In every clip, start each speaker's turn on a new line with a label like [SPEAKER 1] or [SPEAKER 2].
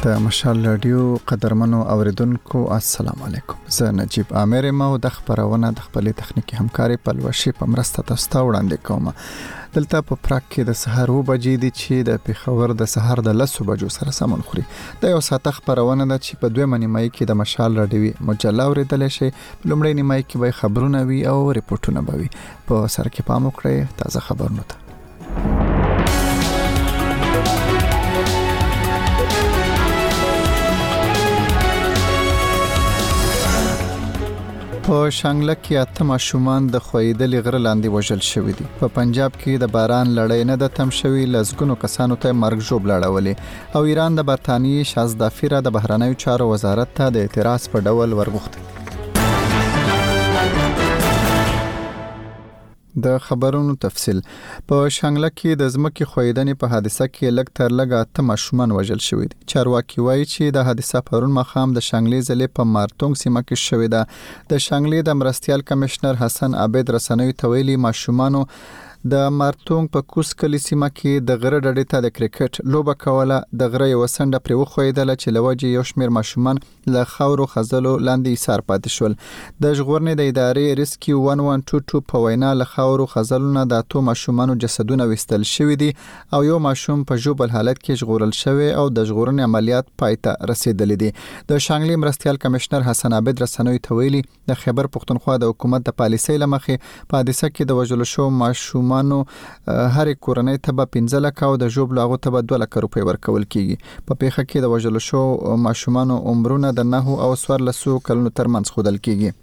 [SPEAKER 1] د مشال رادیو قدرمنو اوریدونکو السلام علیکم. زه نجیب عامر ما او د خبرونه د خپلې تخنیکی همکاري پلوشي په مرسته تاسو ته وړاندې کوم. دلته په پراګ کې د سحر 2 بجې دي چې د پیښور د سحر د 10 بجو سره سمون خوري. د یو ساعت خبرونه ده چې په 2 نیمه کې د مشال رادیو مجله اوریدل شي. په لومړی نیمه کې به خبرونه وي او ریپورتونه به وي. په سر کې پام وکړئ تازه خبرونه ته. په شانګله کې 8 ماشومان د خویدلې غره لاندې وژل شوی دي. په پنجاب کې د باران لړۍ نه د تم شوی لزګونو کسانو ته مرګ ژوبل اړولې او ایران د برتانیې شازدافیره د بهرنیو چارو وزارت ته د اعتراض په ډول ورغوښتي. د خبرونو تفصیل. په شانګله کې د ځمکې خویدنې په حادثه کې لږ تر لږه 8 ماشومان وژل شوی دي. چارواکي وایي چې د حادثه پرون مخام د شانګلې ضلع په مارتونګ سیمه کې شوې ده. د شانګلې د مرستيال کمشنر حسن عابد رسنوي تویلي ماشومانو د مارتونګ په کوس کلی سیمه کې د غره ډډې ته د کرکټ لوبه کوله. د غره یو سنډه پر وخویدله چې لوجه یو شمیر ماشومان له خاورو خزلو لاندې ایثار پاتې شول. د ژغورنې د ادارې ریسکیو 1122 په وینا له خاورو خزلونه د 8 ماشومانو جسدونه وستل شوی دي او یو ماشوم په ژوبل حالت کې ژغورل شوی او د ژغورنې عملیات پای ته رسیدلې دي. د شانګلې مرستيال کمشنر حسن عابد رسنوي تویلي د خیبر پختونخوا د حکومت د پالیسۍ لمخې په حادثه کې د وژل شو ماشومانو هر کورنۍ ته به 15 لک او د ژوبل هغه ته به 2 لک روپۍ ورکول کیږي. په پیښه کې د وژل شو ماشومانو عمرونه د 9 او 14 کلونو ترمنځ خودل کیږي.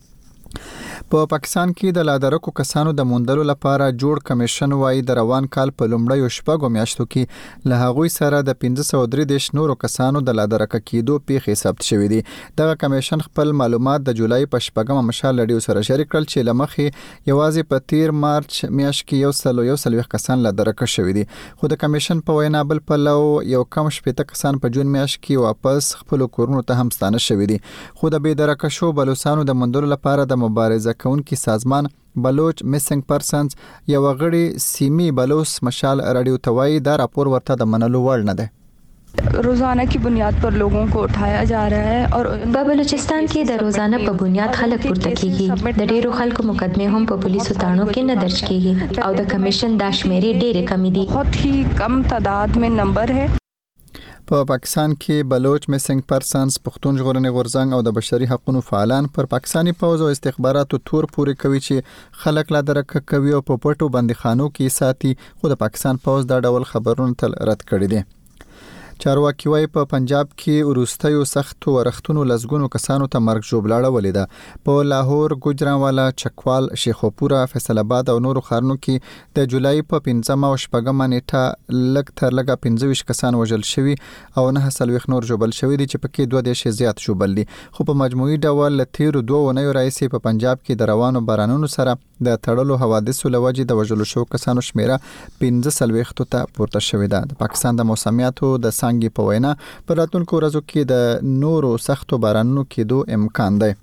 [SPEAKER 1] په پاکستان کې د لادرکو کسانو د موندلو لپاره جوړ کمیشن وايي د روان کال په لومړیو شپږو میاشتو کې له هغوی سره د 1533 نورو کسانو د لادرکه کېدو پیښې ثبت شوې دي. دغه کمیشن خپل معلومات د جولای په شپږم مشال رادیو سره شریک کړل چې لمخې یوازې په 13 مارچ میاشت کې 101 کسان لادرکه شوې دي. خو د کمیشن په وینا بل په لو یو کم شپږ کسان په جون میاشت کې واپس خپل کورونو ته هم ستانه شوې دي. خو د بيدرکه شو بلوچستانو د موندلو لپاره د مبارزه کوونکي سازمان بلوچ میسنګ پرسنز یو غړي سیمي بلوچ مشال رادیو توای دا راپور ورته د منلو وړ نه ده.
[SPEAKER 2] रोजाना की बुनियाद पर लोगों को उठाया जा रहा है और
[SPEAKER 3] बलूचिस्तान کې د روزانه په بنیاد خلک پورته کیږي. د ډیرو خلکو مقدمه هم په پولیسو تاڼو کې نه درج کیږي او د کمیشن د شمیرې ډېرې کمی دي.
[SPEAKER 2] बहुत ही कम तादाद में नंबर है.
[SPEAKER 1] په پاکستان کې بلوچ میسنګ پرسنز پښتون ژغورنې غورځنګ او د بشري حقوقو فعالان پر پاکستانی پوځ او استخباراتو تور پوري کوي چې خلک لا درک کوي او په پټو بندیخانو کې ساتي. خو د پاکستان پوځ دا ډول خبرونه تل رد کړي دي. چارواکي وايي په پنجاب کې ورستیو سخت ورختونو لزګونو کسانو ته مرګ ژوبل اړولې ده. په لاهور، ګوجرانوالا، چکوال، شیخوپورا، فیصل آباد او نورو ښارونو کې د جولای په 15 او 14 نیټه لږ تر لږه 25 کسان وژل شوي او 9 نور ژوبل شوي دي چې پکې 2 دیش زیات ژوبل دي. خو په مجموعي ډول ل 2 ونیو رئیسي په پنجاب کې د روانو بارانونو سره د تړلو حوادثو لوجې د وژل شو کسانو شمیره 15 ته پورته شوې ده. د پاکستان د موسمیاتو د سانګي په وینا په راتلونکو ورځو کې د نورو سختو بارانونو کېدو امکان دی.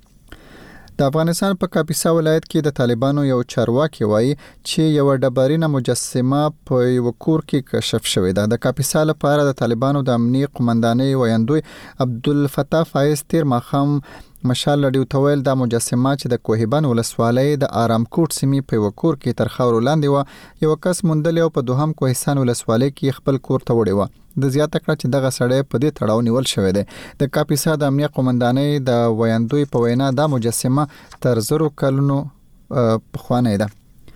[SPEAKER 1] د افغانستان په کاپیسا ولایت کې د طالبانو یو چارواکي وایي چې یو ډبرینه مجسمه په یو کور کې کشف شوې ده. د کاپیسا لپاره د طالبانو د امنیي قومندانۍ ویاندوی عبدالفتاح فایز تیر ماخام مشال رادیو تویل د مجسمه چې د کوهبان ولسوالۍ د آرام کوټ سیمې په وکور کې تر خاورو لاندې و یو کس موندل او په دوهم کوهستان ولسوالۍ کې خپل کور ته وړي و. د زیاته کړه چې دغه سړی په دې تړاو نیول شوی دی. د کاپیسا د امنیه قومندانۍ د ویاندوی په وینا دا مجسمه تر 0 کلونو پخوانۍ ده.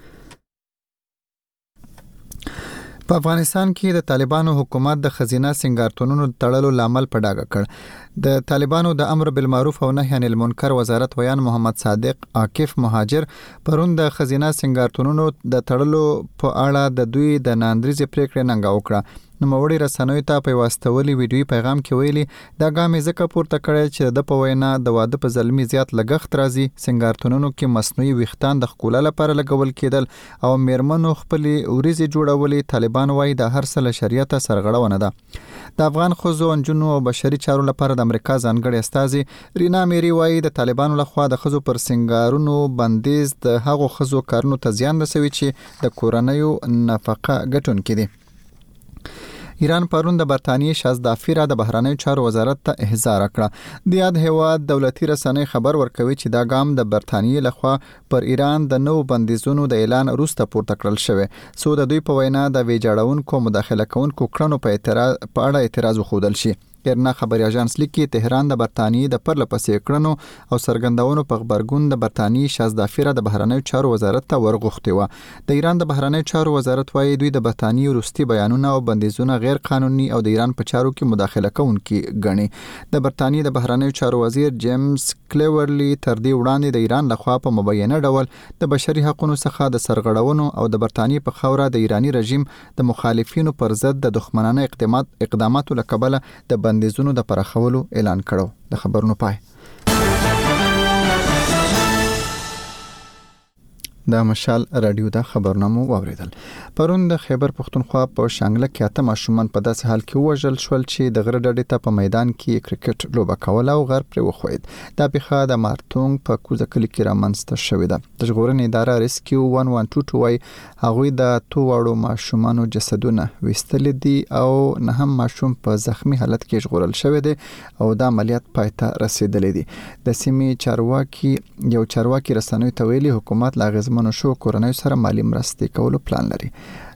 [SPEAKER 1] په افغانستان کې د طالبانو حکومت د خزینه سنگارتونونو تړلو لامل په ډاګه کړ. د طالبانو د امر بالمعروف او نهي عن المنکر وزارت ویان محمد صادق عاکف مهاجر پرون د خزینه سنگارتونونو د تړلو په اړه د دوی د ناندریزي پریکړې ننګه وکړه. نوموړي رسنوي ته په واستولي ویډیوي پیغام کې ویلي دا ګام ځکه پورته کړی چې د په وینا د واده په ظلمي زیات لګښت راځي. سنگارتونونو کې مصنوعي ویښتان د ښکلا لپاره لګول کېدل او میرمنو خپلې وریځې جوړولې. طالبان وایي د هر څه له شریعت سرغړونه ده. د افغان ښځو، نجونو او بشري چارو لپاره د امریکا ځانګړي استازي رینا میری وایي د طالبانو لخوا د ښځو پر سنگارونو بندیز د هغو ښځو کارونو ته زیان رسوي چې د کورنیو نفقه ګټونکي دي. ایران پرون د برتانیې شازدافی را د بهرنیو چارو وزارت ته احضار کړه. د یاد هیواد دولتي رسنۍ خبر ورکوي چې دا ګام د برتانیې لخوا پر ایران د نو بندیزونو د اعلان وروسته پورته کړل شوی. سو د دوی په وینا د ویجاړونکو مداخله کوونکو کړنو په اړه اعتراض وښودل شي. ایرنا خبري اژانس لیکي تهران د برتانیې د پرلپسې کړنو او سرګندونو په خبرګون د برتانیې شازدافی را د بهرنیو چارو وزارت ته ورغوښتي و. د ایران د بهرنیو چارو وزارت وايي دوی د برتانیې وروستي بیانونه او بندیزونه غیر قانوني او د ایران په چارو کې مداخله کوونکي ګڼي. د برتانیې د بهرنیو چارو وزیر جیمز کلیورلی تر دې وړاندې د ایران لخوا په مبینه ډول د بشري حقوقو څخه د سرغړونو او د برتانیې په خوره د ایرانی رژیم د مخالفینو پر ضد د دښمنانه اقداماتو لکبله د بندیزونو د پراخولو اعلان کړو. د خبرونو پای. د مشال رادیو د خبرنامو واوریدل. پرون د خیبر پختونخوا په شانګله کې 8 ماشومان په داسې حال کې وژل شول چې د غره ډډې ته په میدان کې کرکټ لوبه کوله او غر پر وخوید. دا پیښه د مارتونګ په کوزه کلی کې رامنځته شوې ده. د ژغورنې اداره ریسکیو 112 وايي هغوی د 2 وړو ماشومانو جسدونه وستل دي او نه هم ماشوم په زخمی حالت کې ژغورل شوی دی او د عملیات پای ته رسیدلی دي. د سیمې چارواکي رسنیو ته ویلي حکومت لاغز منشو کورنۍ سره مالی مرستې کولو پلان لري.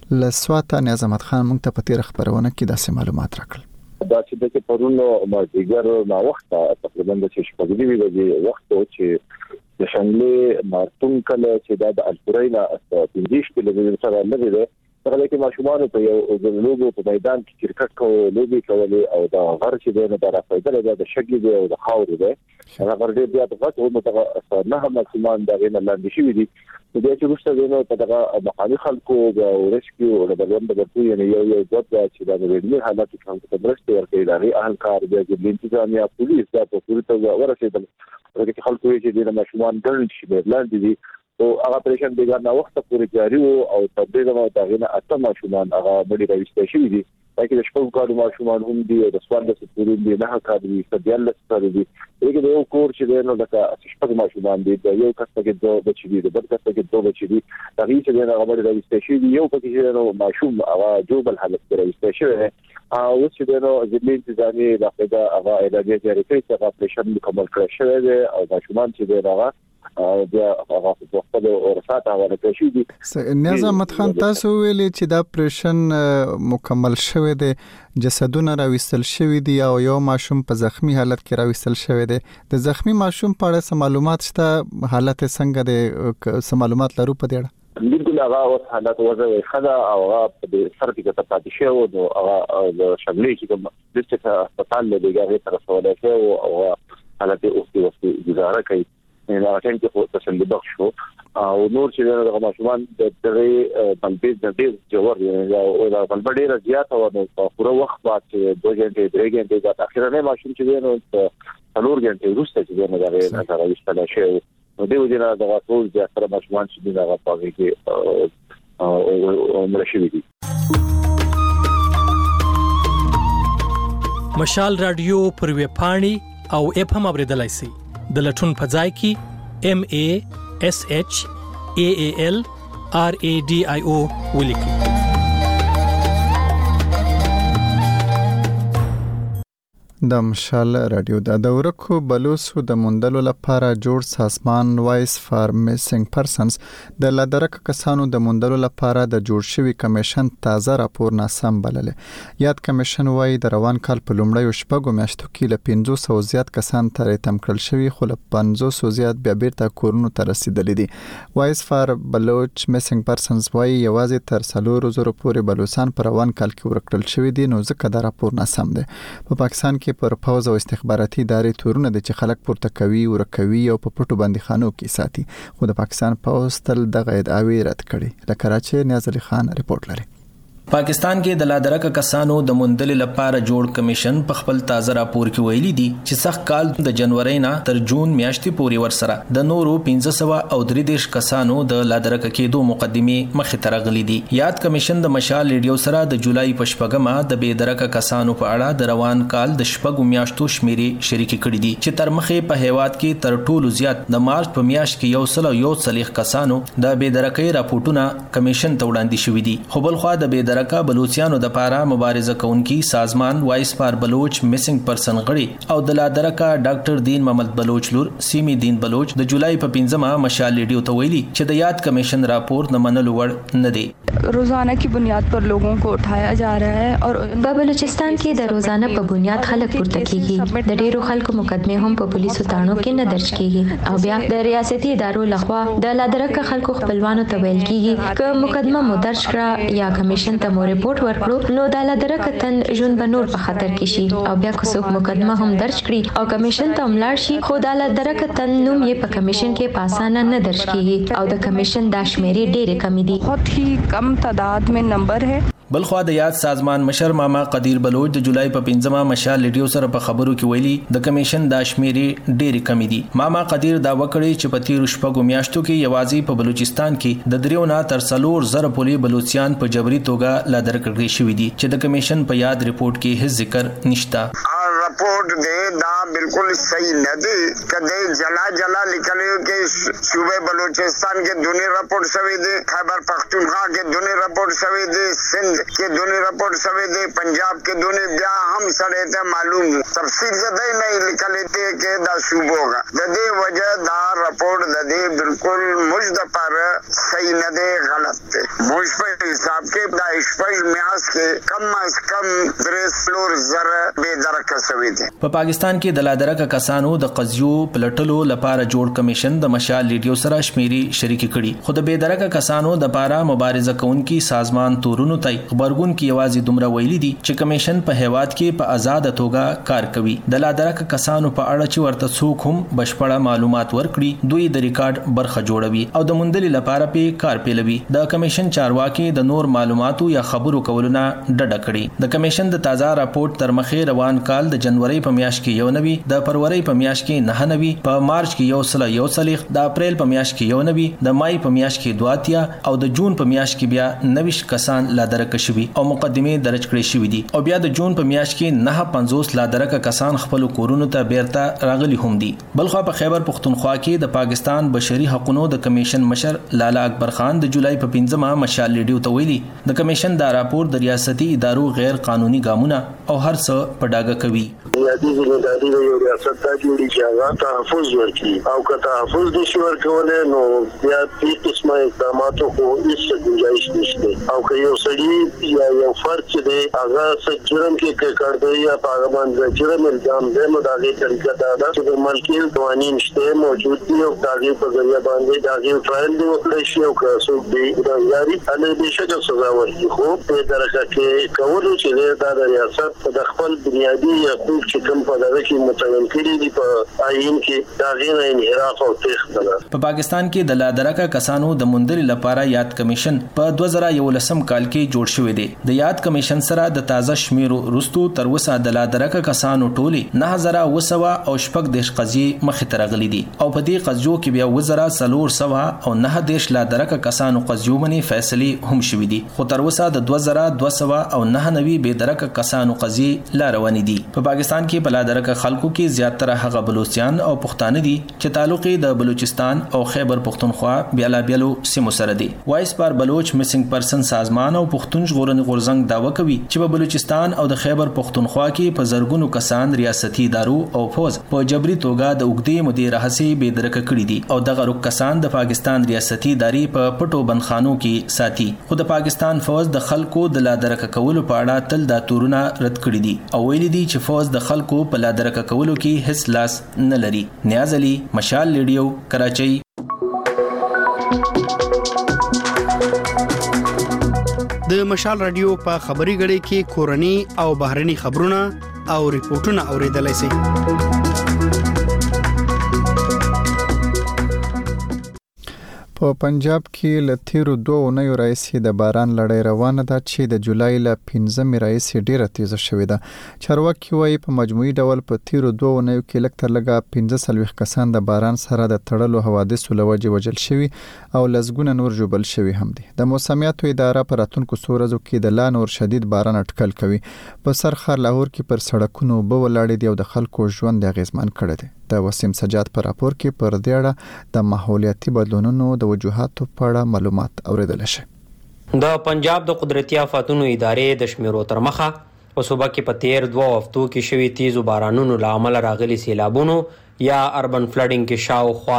[SPEAKER 1] لسواته نیاز احمد خان موږ ته په تیر خبرونه کې داسې معلومات راکړل.
[SPEAKER 4] دا چې د پرونو مازیګر نا وخت تقریبا د شپږ دی وخت چې د شانګله مارتون کله چې د الفرینا 15 کیلومتر سره لري ده. هغه کې ماشومان په یو لوبو په میدان کې کرکټ لوبي کولې او دا غر چې د رافایدل د شګي دی او د خاورې دی. هغه غر دې بیا په غوښتو متغ نه ماشومان دا غیر لاندې شي دي. د دې چې وروسته نو په دغه مخالف خلکو او ریسکیو او د بلوند د پوی نه یو ځد چې د ویډیو حالت څنګه په درسته ورکړي لري اهل کار د انتظامیه پولیس دا په پوره توګه ورسېدل. هغه خلکو چې د ماشومان ګرځي چې لاندې دي او هغه پریشان دیګر نه وخت پورې جاری وو او تبدیل مو داغینه 8 ماشومان هغه مړي راوستي شوی دي. دا چې شپږ کارو ماشومان هم دي او د سوال د سپورې دي نه کاري ستدل ستاره دي. دغه یو کور چې نو د شپږ ماشومان دي یو کس کې دوه بچي دي بل کس کې دوه بچي دي. دا چې هغه مړي راوستي شوی دي یو پکې نو ماشوم هغه جوبل حالت کې راوستي شوی او چې نو ځینې انتظامی دغه هغه علاج جاري کوي چې هغه پریشان مکمل کړی شوی دی او ماشومان چې هغه بیا هغه په خپل ورثات حواله کړی دي.
[SPEAKER 1] نیاز احمد خان تاسو ویلي چې دا پریشن مکمل شوی دی جسدونه راوستل شوی دي او یو ماشوم په زخمی حالت کې راوستل شوی دی. د زخمی ماشوم په اړه معلومات شته حالت څنګه دی څه معلومات لرو په دې اړه؟
[SPEAKER 4] لیکن هغه اوس حالت وځي خدا او هغه د سر کې پاتې شو او هغه د شملې چې کوم د څه هسپتال له دیګه تر رسوله شو او حالت اوس گزاره کوي. نه راځي چې تسلی بخښ شو او نور چې د ماشومان د دغه بلبیز د دې جوړ او د بلبډې رضایت او د پوره وخت بعد 2 غنټې 3 غنټې د اخیرنه ماشوم چې نو 4 غنټې وروسته چې نه راغی نه راوستل شو نو د وجه نه د ټول د اخر ماشومان چې دغه پاګي کې او مرشي دي.
[SPEAKER 5] مشال رادیو پر ویب پاڼي او اپ هم اوریدلای شئ. د لټون په ځای کې MASHALRADIO ولیکئ.
[SPEAKER 1] د مشال رادیو د ورکو بلوسو د موندلو لپاره جوړ سازمان وایس فار میسنګ پرسنز د لادرک کسانو د موندلو لپاره د جوړ شوی کمیشن تازه راپور ناسم بلل. یاد کمیشن وایي د روان کال په لومړیو شپږو میاشتو کې له 500 زیات کسان ترې تم کړل شوی خو له 500 زیات بیا بیرته کورونو ته رسیدلي دي. وایس فار بلوچ میسنګ پرسنز وایي یوازې تر 400 پورې بلوچستان په روان کال کې ورکړل شوی دي نو ځکه دا راپور ناسم دی. په پاکستان کې پر پوز او استخباراتي ادارې تورونه د چې خلک پورته کوي ورکوي او په پټو باندې خانو کې ساتي خو د پاکستان پوز تل دغه ادعاوی رد کړي. له کراچۍ نیاز علي خان ریپورت لري.
[SPEAKER 6] پاکستان کې د لادرک کسانو د موندل لپاره جوړ کمیشن په خپل تازه راپور کې ویلي دي چې سخت کال د جنوري نه تر جون میاشتې پورې ورسره د نورو 500 او 3 کسانو د لادرک کېدو مقدمه مخې ته راغلي دي. یاد کمیشن د مشال ریډیو سره د جولای په شپږمه د بېدرک کسانو په اړه د روان کال د شپږو میاشتو شمیرې شریکې کړې دي چې تر مخې په هیواد کې تر ټولو زیات د مارچ په میاشت کې 141 کسانو د بېدرکۍ راپورټونه کمیشن ته وړاندې شوې دي. خو بل خو د بېدرک درکه بلوچستانو د پاره مبارزه کوونکی سازمان وایس فار بلوچ میسنګ پرسن غړي او د لادرکه ډاکټر دین محمد بلوچ لور سیمی دین بلوچ د جولای په 15 مشال ریډیو ته ویلي چې د یاد کمیشن راپور نه منلو وړ نه دی.
[SPEAKER 2] रोजाना की बुनियाद पर लोगों को उठाया जा रहा है और
[SPEAKER 3] बलूचिस्तान کې د روزانه په بنیاد خلک پورته کیږي. د ډیرو خلکو مقدمه هم په پولیسو تاڼو کې نه درج کیږي او بیا د ریاستي ادارو لخوا د لادرکه خلکو خپلوانو ته ویل کیږي چې مقدمه مو درج کړه یا کمیشن ته مو ریپورت ورکړو نو د لادرکه تن ژوند بنور په خطر کې شي او بیا که څوک مقدمه هم درج کړي او کمیشن ته ولاړ شي خو د لادرکه تن نوم یې په کمیشن کې په اسانه نه درج کیږي او د کمیشن د شمیرې ډېرې کم دي.
[SPEAKER 2] बहुत ही कम तादाद में नंबर है.
[SPEAKER 6] بلخوا د یاد سازمان مشر ماما قدیر بلوچ د جولای په 15 مشال ریډیو سره په خبرو کې ویلي د کمیشن د شمیرې ډېرې کمی دي. ماما قدیر دا وکړي چې په تیر شپږو میاشتو کې یوازې په بلوچستان کې د دریو نه تر 4,000 پولی بلوچستان په جبري توګه لادر کړی شوی دي چې د کمیشن په یاد ریپورت کې هیڅ ذکر نشته.
[SPEAKER 7] رپورٹ دے دا بالکل صحیح نہ دی کدے جلا لکھنے کے صوبے بلوچستان کے دونی رپورٹ سوی دے خیبر پختونخوا کے دونی رپورٹ سوی دے سندھ کے دونی رپورٹ سوی دے پنجاب کے دونی بیا ہم سڑے تے معلوم تفصیل سے دے نہیں لکھ لیتے کہ دا صوبوں کا دے وجہ دا رپورٹ دے بالکل مجد پر صحیح نہ دے غلط تے مجھ پر حساب کے دا اشپش میاس کے کم از کم 3 فلور زر بے درکہ په
[SPEAKER 6] پاکستان کې د لادرکه کسانو د قضیو پلټلو لپاره جوړ کمیشن د مشال ریډیو سره شمیري شریک کړي خو د بېدرکه کسانو د لپاره مبارزه کوونکی سازمان تورونو ته خبرګون کې یوازې دومره ویلي دي چې کمیشن په هیواد کې په آزاد توګه کار کوي. د لادرکه کسانو په اړه چې ورته څوک هم بشپړه معلومات ورکړي دوی د ریکارډ برخه جوړوي او د موندلې لپاره په کار پیلوي. د کمیشن چارواکي د نور معلوماتو یا خبرو کولونه ډډه کړي. د کمیشن د تازه راپورټ تر مخې روان کال د جنوري په میاشت کې 99 د فروری په میاشت کې 99 په مارچ کې 141 د اپریل په میاشت کې 99 د مای په میاشت کې 22 او د جون په میاشت کې بیا 90 کسان لادرکه شوي او مقدمه درج کړې شوې دي او بیا د جون په میاشت کې 950 لادرکه کسان خپل کورونو ته بیرته راغلي هم دي. بلخوا په خیبر پختونخوا کې د پاکستان بشري حقوقو د کمیشن مشر لالا اکبر خان د جولای په 15 مشال ریډیو ته ویلي د کمیشن دا راپور د ریاستي ادارو غیر قانوني ګامونه او هر څه په ډاګه کوي.
[SPEAKER 8] بنیادی ذمہداری یو ریاست ته جوړی چې هغه تحفظ ورکړي او که تحفظ نشي ورکولای نو بیا په قسمه اقداماتو خو هیڅ گنجائش نشته او که یو سړی یا یو فرد چې دی هغه څه جرم کې کړ دی یا په هغه باندې جرم الزام دی نو دا غي طریقه دا ده چې د ملکي قوانین شته موجود دي او داغي په ذریعہ باندې داغي ټرایل دی وکړي شي او که څوک دی ګرځاري اله به شکل سزا ورکړي خو په درجه کې کولو چې دا د ریاست د خپل بنیادی حقوق چې کوم په دغه کې متعین کړي دي په آئین کې دا غیر انحراف او تخت ده.
[SPEAKER 6] په پاکستان کې د لادرکه کسانو د موندلې لپاره یاد کمیشن په 2011 کال کې جوړ شوی دی. د یاد کمیشن سره د تازه شمیرو رستو تر اوسه د لادرکه کسانو ټولي 9000 او شپږ دیش قضیې مخې ته راغلي دي او په دې قضیو کې بیا 400 او 9 دیش لادرکه کسانو قضیو باندې فیصله هم شوې دي خو تر اوسه د 2200 او 99 بېدرکه کسانو قضیې لا روانې دي. په پاکستان کې په لادرکه خلکو کې زیاتره هغه بلوچستان او پښتانه دي چې تعلق د بلوچستان او خیبر پختونخوا بیلابیلو سیمو سره دي. وایس پار بلوچ میسنګ پرسن سازمان او پښتون ژغورنې غورځنګ داوا کوي چې په بلوچستان او د خیبر پختونخوا کې په زرګونو کسان ریاستي ادارو او فوج په جبري توګه د اوږدې مودې راهسي بېدرکه کړي دي او دغه کسان د پاکستان ریاستي ادارې په پټو بندخانو کې ساتي. خو د پاکستان فوج د خلکو د لادرکه کولو په اړه تل دا تورونه رد کړي دي او ویلي دي چې فوج د خلکو په لادرکه کولو کې هیڅ لاس نه لري. نیاز علي، مشال ریډیو، کراچۍ.
[SPEAKER 9] د مشال رادیو په خبري غړي کې کورني او بهرني خبرونه او ریپورتونه اوریدلای شئ.
[SPEAKER 1] په پنجاب کې له تیرو 2 اونیو راهیسې د باران لړۍ روانه ده چې د جولای له 15 راهیسې ډیره تیزه شوې ده. چارواکي وایي په مجموعي ډول په تیرو 2 اونیو کې لږ تر لږه 15 کسان د باران سره د تړلو حوادثو له وجې وژل شوي او لسګونه نور ژوبل شوي هم دي. د موسمیاتو اداره په راتلونکو څو ورځو کې د لا نور شدید باران اټکل کوي. په سرخار لاهور کې پر سړکونو اوبه ولاړې دي او د خلکو ژوند اغیزمن کړی دی. د وسیم سجاد پر راپور کې پر دې اړه د ماحولیاتي بدلونونو د وجوهاتو په اړه معلومات اوریدل شي.
[SPEAKER 10] د پنجاب د قدرتي آفاتونو ادارې د شمیرو تر مخه په صوبه کې په تیر 2 هفتو کې شوي تیزو بارانونو له امله راغلي سیلابونو یا اربن فلډینګ کې شاوخوا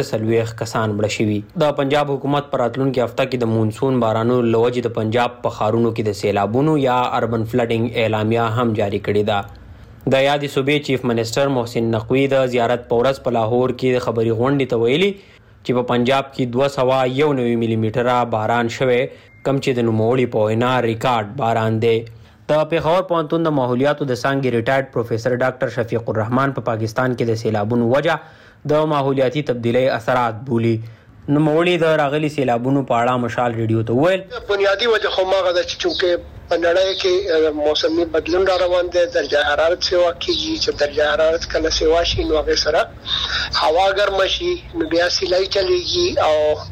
[SPEAKER 10] 15 کسان مړه شوي. د پنجاب حکومت پر راتلونکي هفته کې د مونسون بارانونو له وجې د پنجاب په ښارونو کې د سیلابونو یا اربن فلډینګ اعلامیه هم جاری کړې ده. د یادې صوبې چیف منسټر محسن نقوی د زیارت په ورځ په لاهور کې د خبري غونډې ته ویلي چې په پنجاب کې 291 ملي میټره باران شوی، کم چې د نوموړي په وینا ریکارډ باران دی. د پېښور پوهنتون د ماحولیاتو د څانګې ریټایرډ پروفیسر ډاکټر شفیق الرحمن په پاکستان کې د سیلابونو وجه د ماحولیاتي تبدیلۍ اثرات بولي. نوموړي د راغلي سیلابونو په اړه مشال ریډیو ته وویل
[SPEAKER 11] بنیادی وجه خو ماغه د چونکې په نړۍ کې موسمي بدلون را روان دی، درجه حرارت سیوا کیږي چې درجه حرارت کله سیوا شي نو هغه سره هوا ګرم شي نو بیا سیلای چلیږي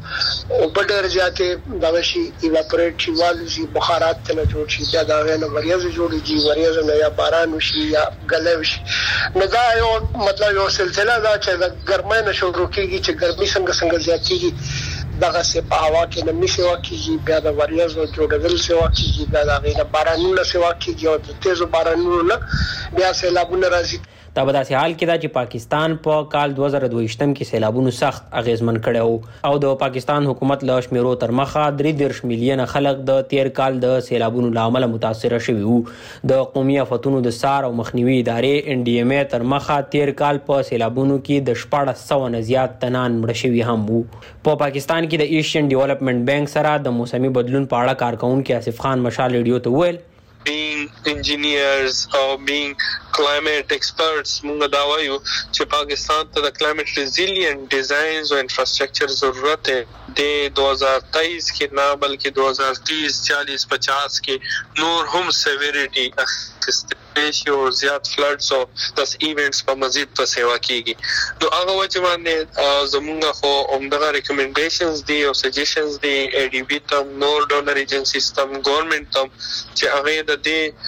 [SPEAKER 11] او په ډېر زیاتې دغه شي ایواپوریټ شي والوزي بخارات ته جوړ شي بیا دا نه وریځ جوړیږي وریځ نه یا باران وشي یا ګلې وشي نو دا یو مطلب یو سلسله دا چې د ګرمۍ نه شروع کیږي چې ګرمي څنګه زیاتېږي دغه سه په هوا کې نمی سیوا کیږي بیا د وریځو جوړېدل سیوا کیږي بیا د غیر بارانونو سیوا کیږي او د تیزو بارانونو بیا سیلابونه راځي.
[SPEAKER 10] دا په داسې حال کې ده چې پاکستان په کال 2022 کې سیلابونو سخت اغیزمن کړی او د پاکستان حکومت له شمیرو تر مخه 33 میلیونه خلک د تیر کال د سیلابونو له امله متاثر شوي وو. د قومي آفتونو د سار او مخنیوي ادارې NDMA تر مخه تیر کال په سیلابونو کې د 1400 نه زیات تنان مړه شوي هم وو. په پاکستان کې د ایشین ډیولپمنٹ بانک سره د موسمي بدلون په اړه کارکونکو آصف خان مشال ریډیو ته ویل
[SPEAKER 12] being engineers or being climate experts مونږ دا وایو چې پاکستان ته د climate resilient designs او infrastructure ضرورت دی. د 2023 کې نه بلکې 2030 40 50 کې نور هم severity ریشیو زیات فلډز او داس ایونټس په مزید په سیوا کیږي. نو هغه وجه باندې زمونږ خو عمدغه ریکمنډیشنز دي او سجیشنز دي ADB تم نور ډونر ایجنسیز تم ګورنمنت تم چې هغه د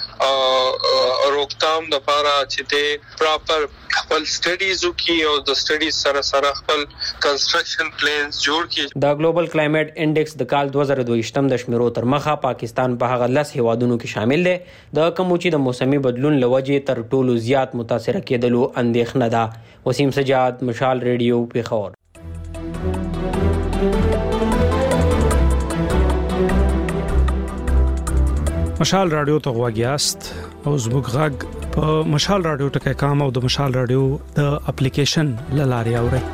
[SPEAKER 12] دې روکتام د لپاره چې د پراپر خپل سټډیز وکي او د سټډیز سره خپل کنستراکشن پلانز جوړ کړي.
[SPEAKER 10] د ګلوبل کلایمټ انډیکس د کال 2022 د شمیرو تر مخه پاکستان په هغه 10 هیوادونو کې شامل دی د کوم چې د موسمي بدلون لوجې تر ټولو زیات متاثر کېدلو اندېښنه ده. وسیم سجاد مشال ریډیو پیښور.
[SPEAKER 13] مشال رادیو ته غواګیاست او زموږ غږ په مشال رادیو ټکي کام او د مشال رادیو د اپلیکیشن لاري اوري.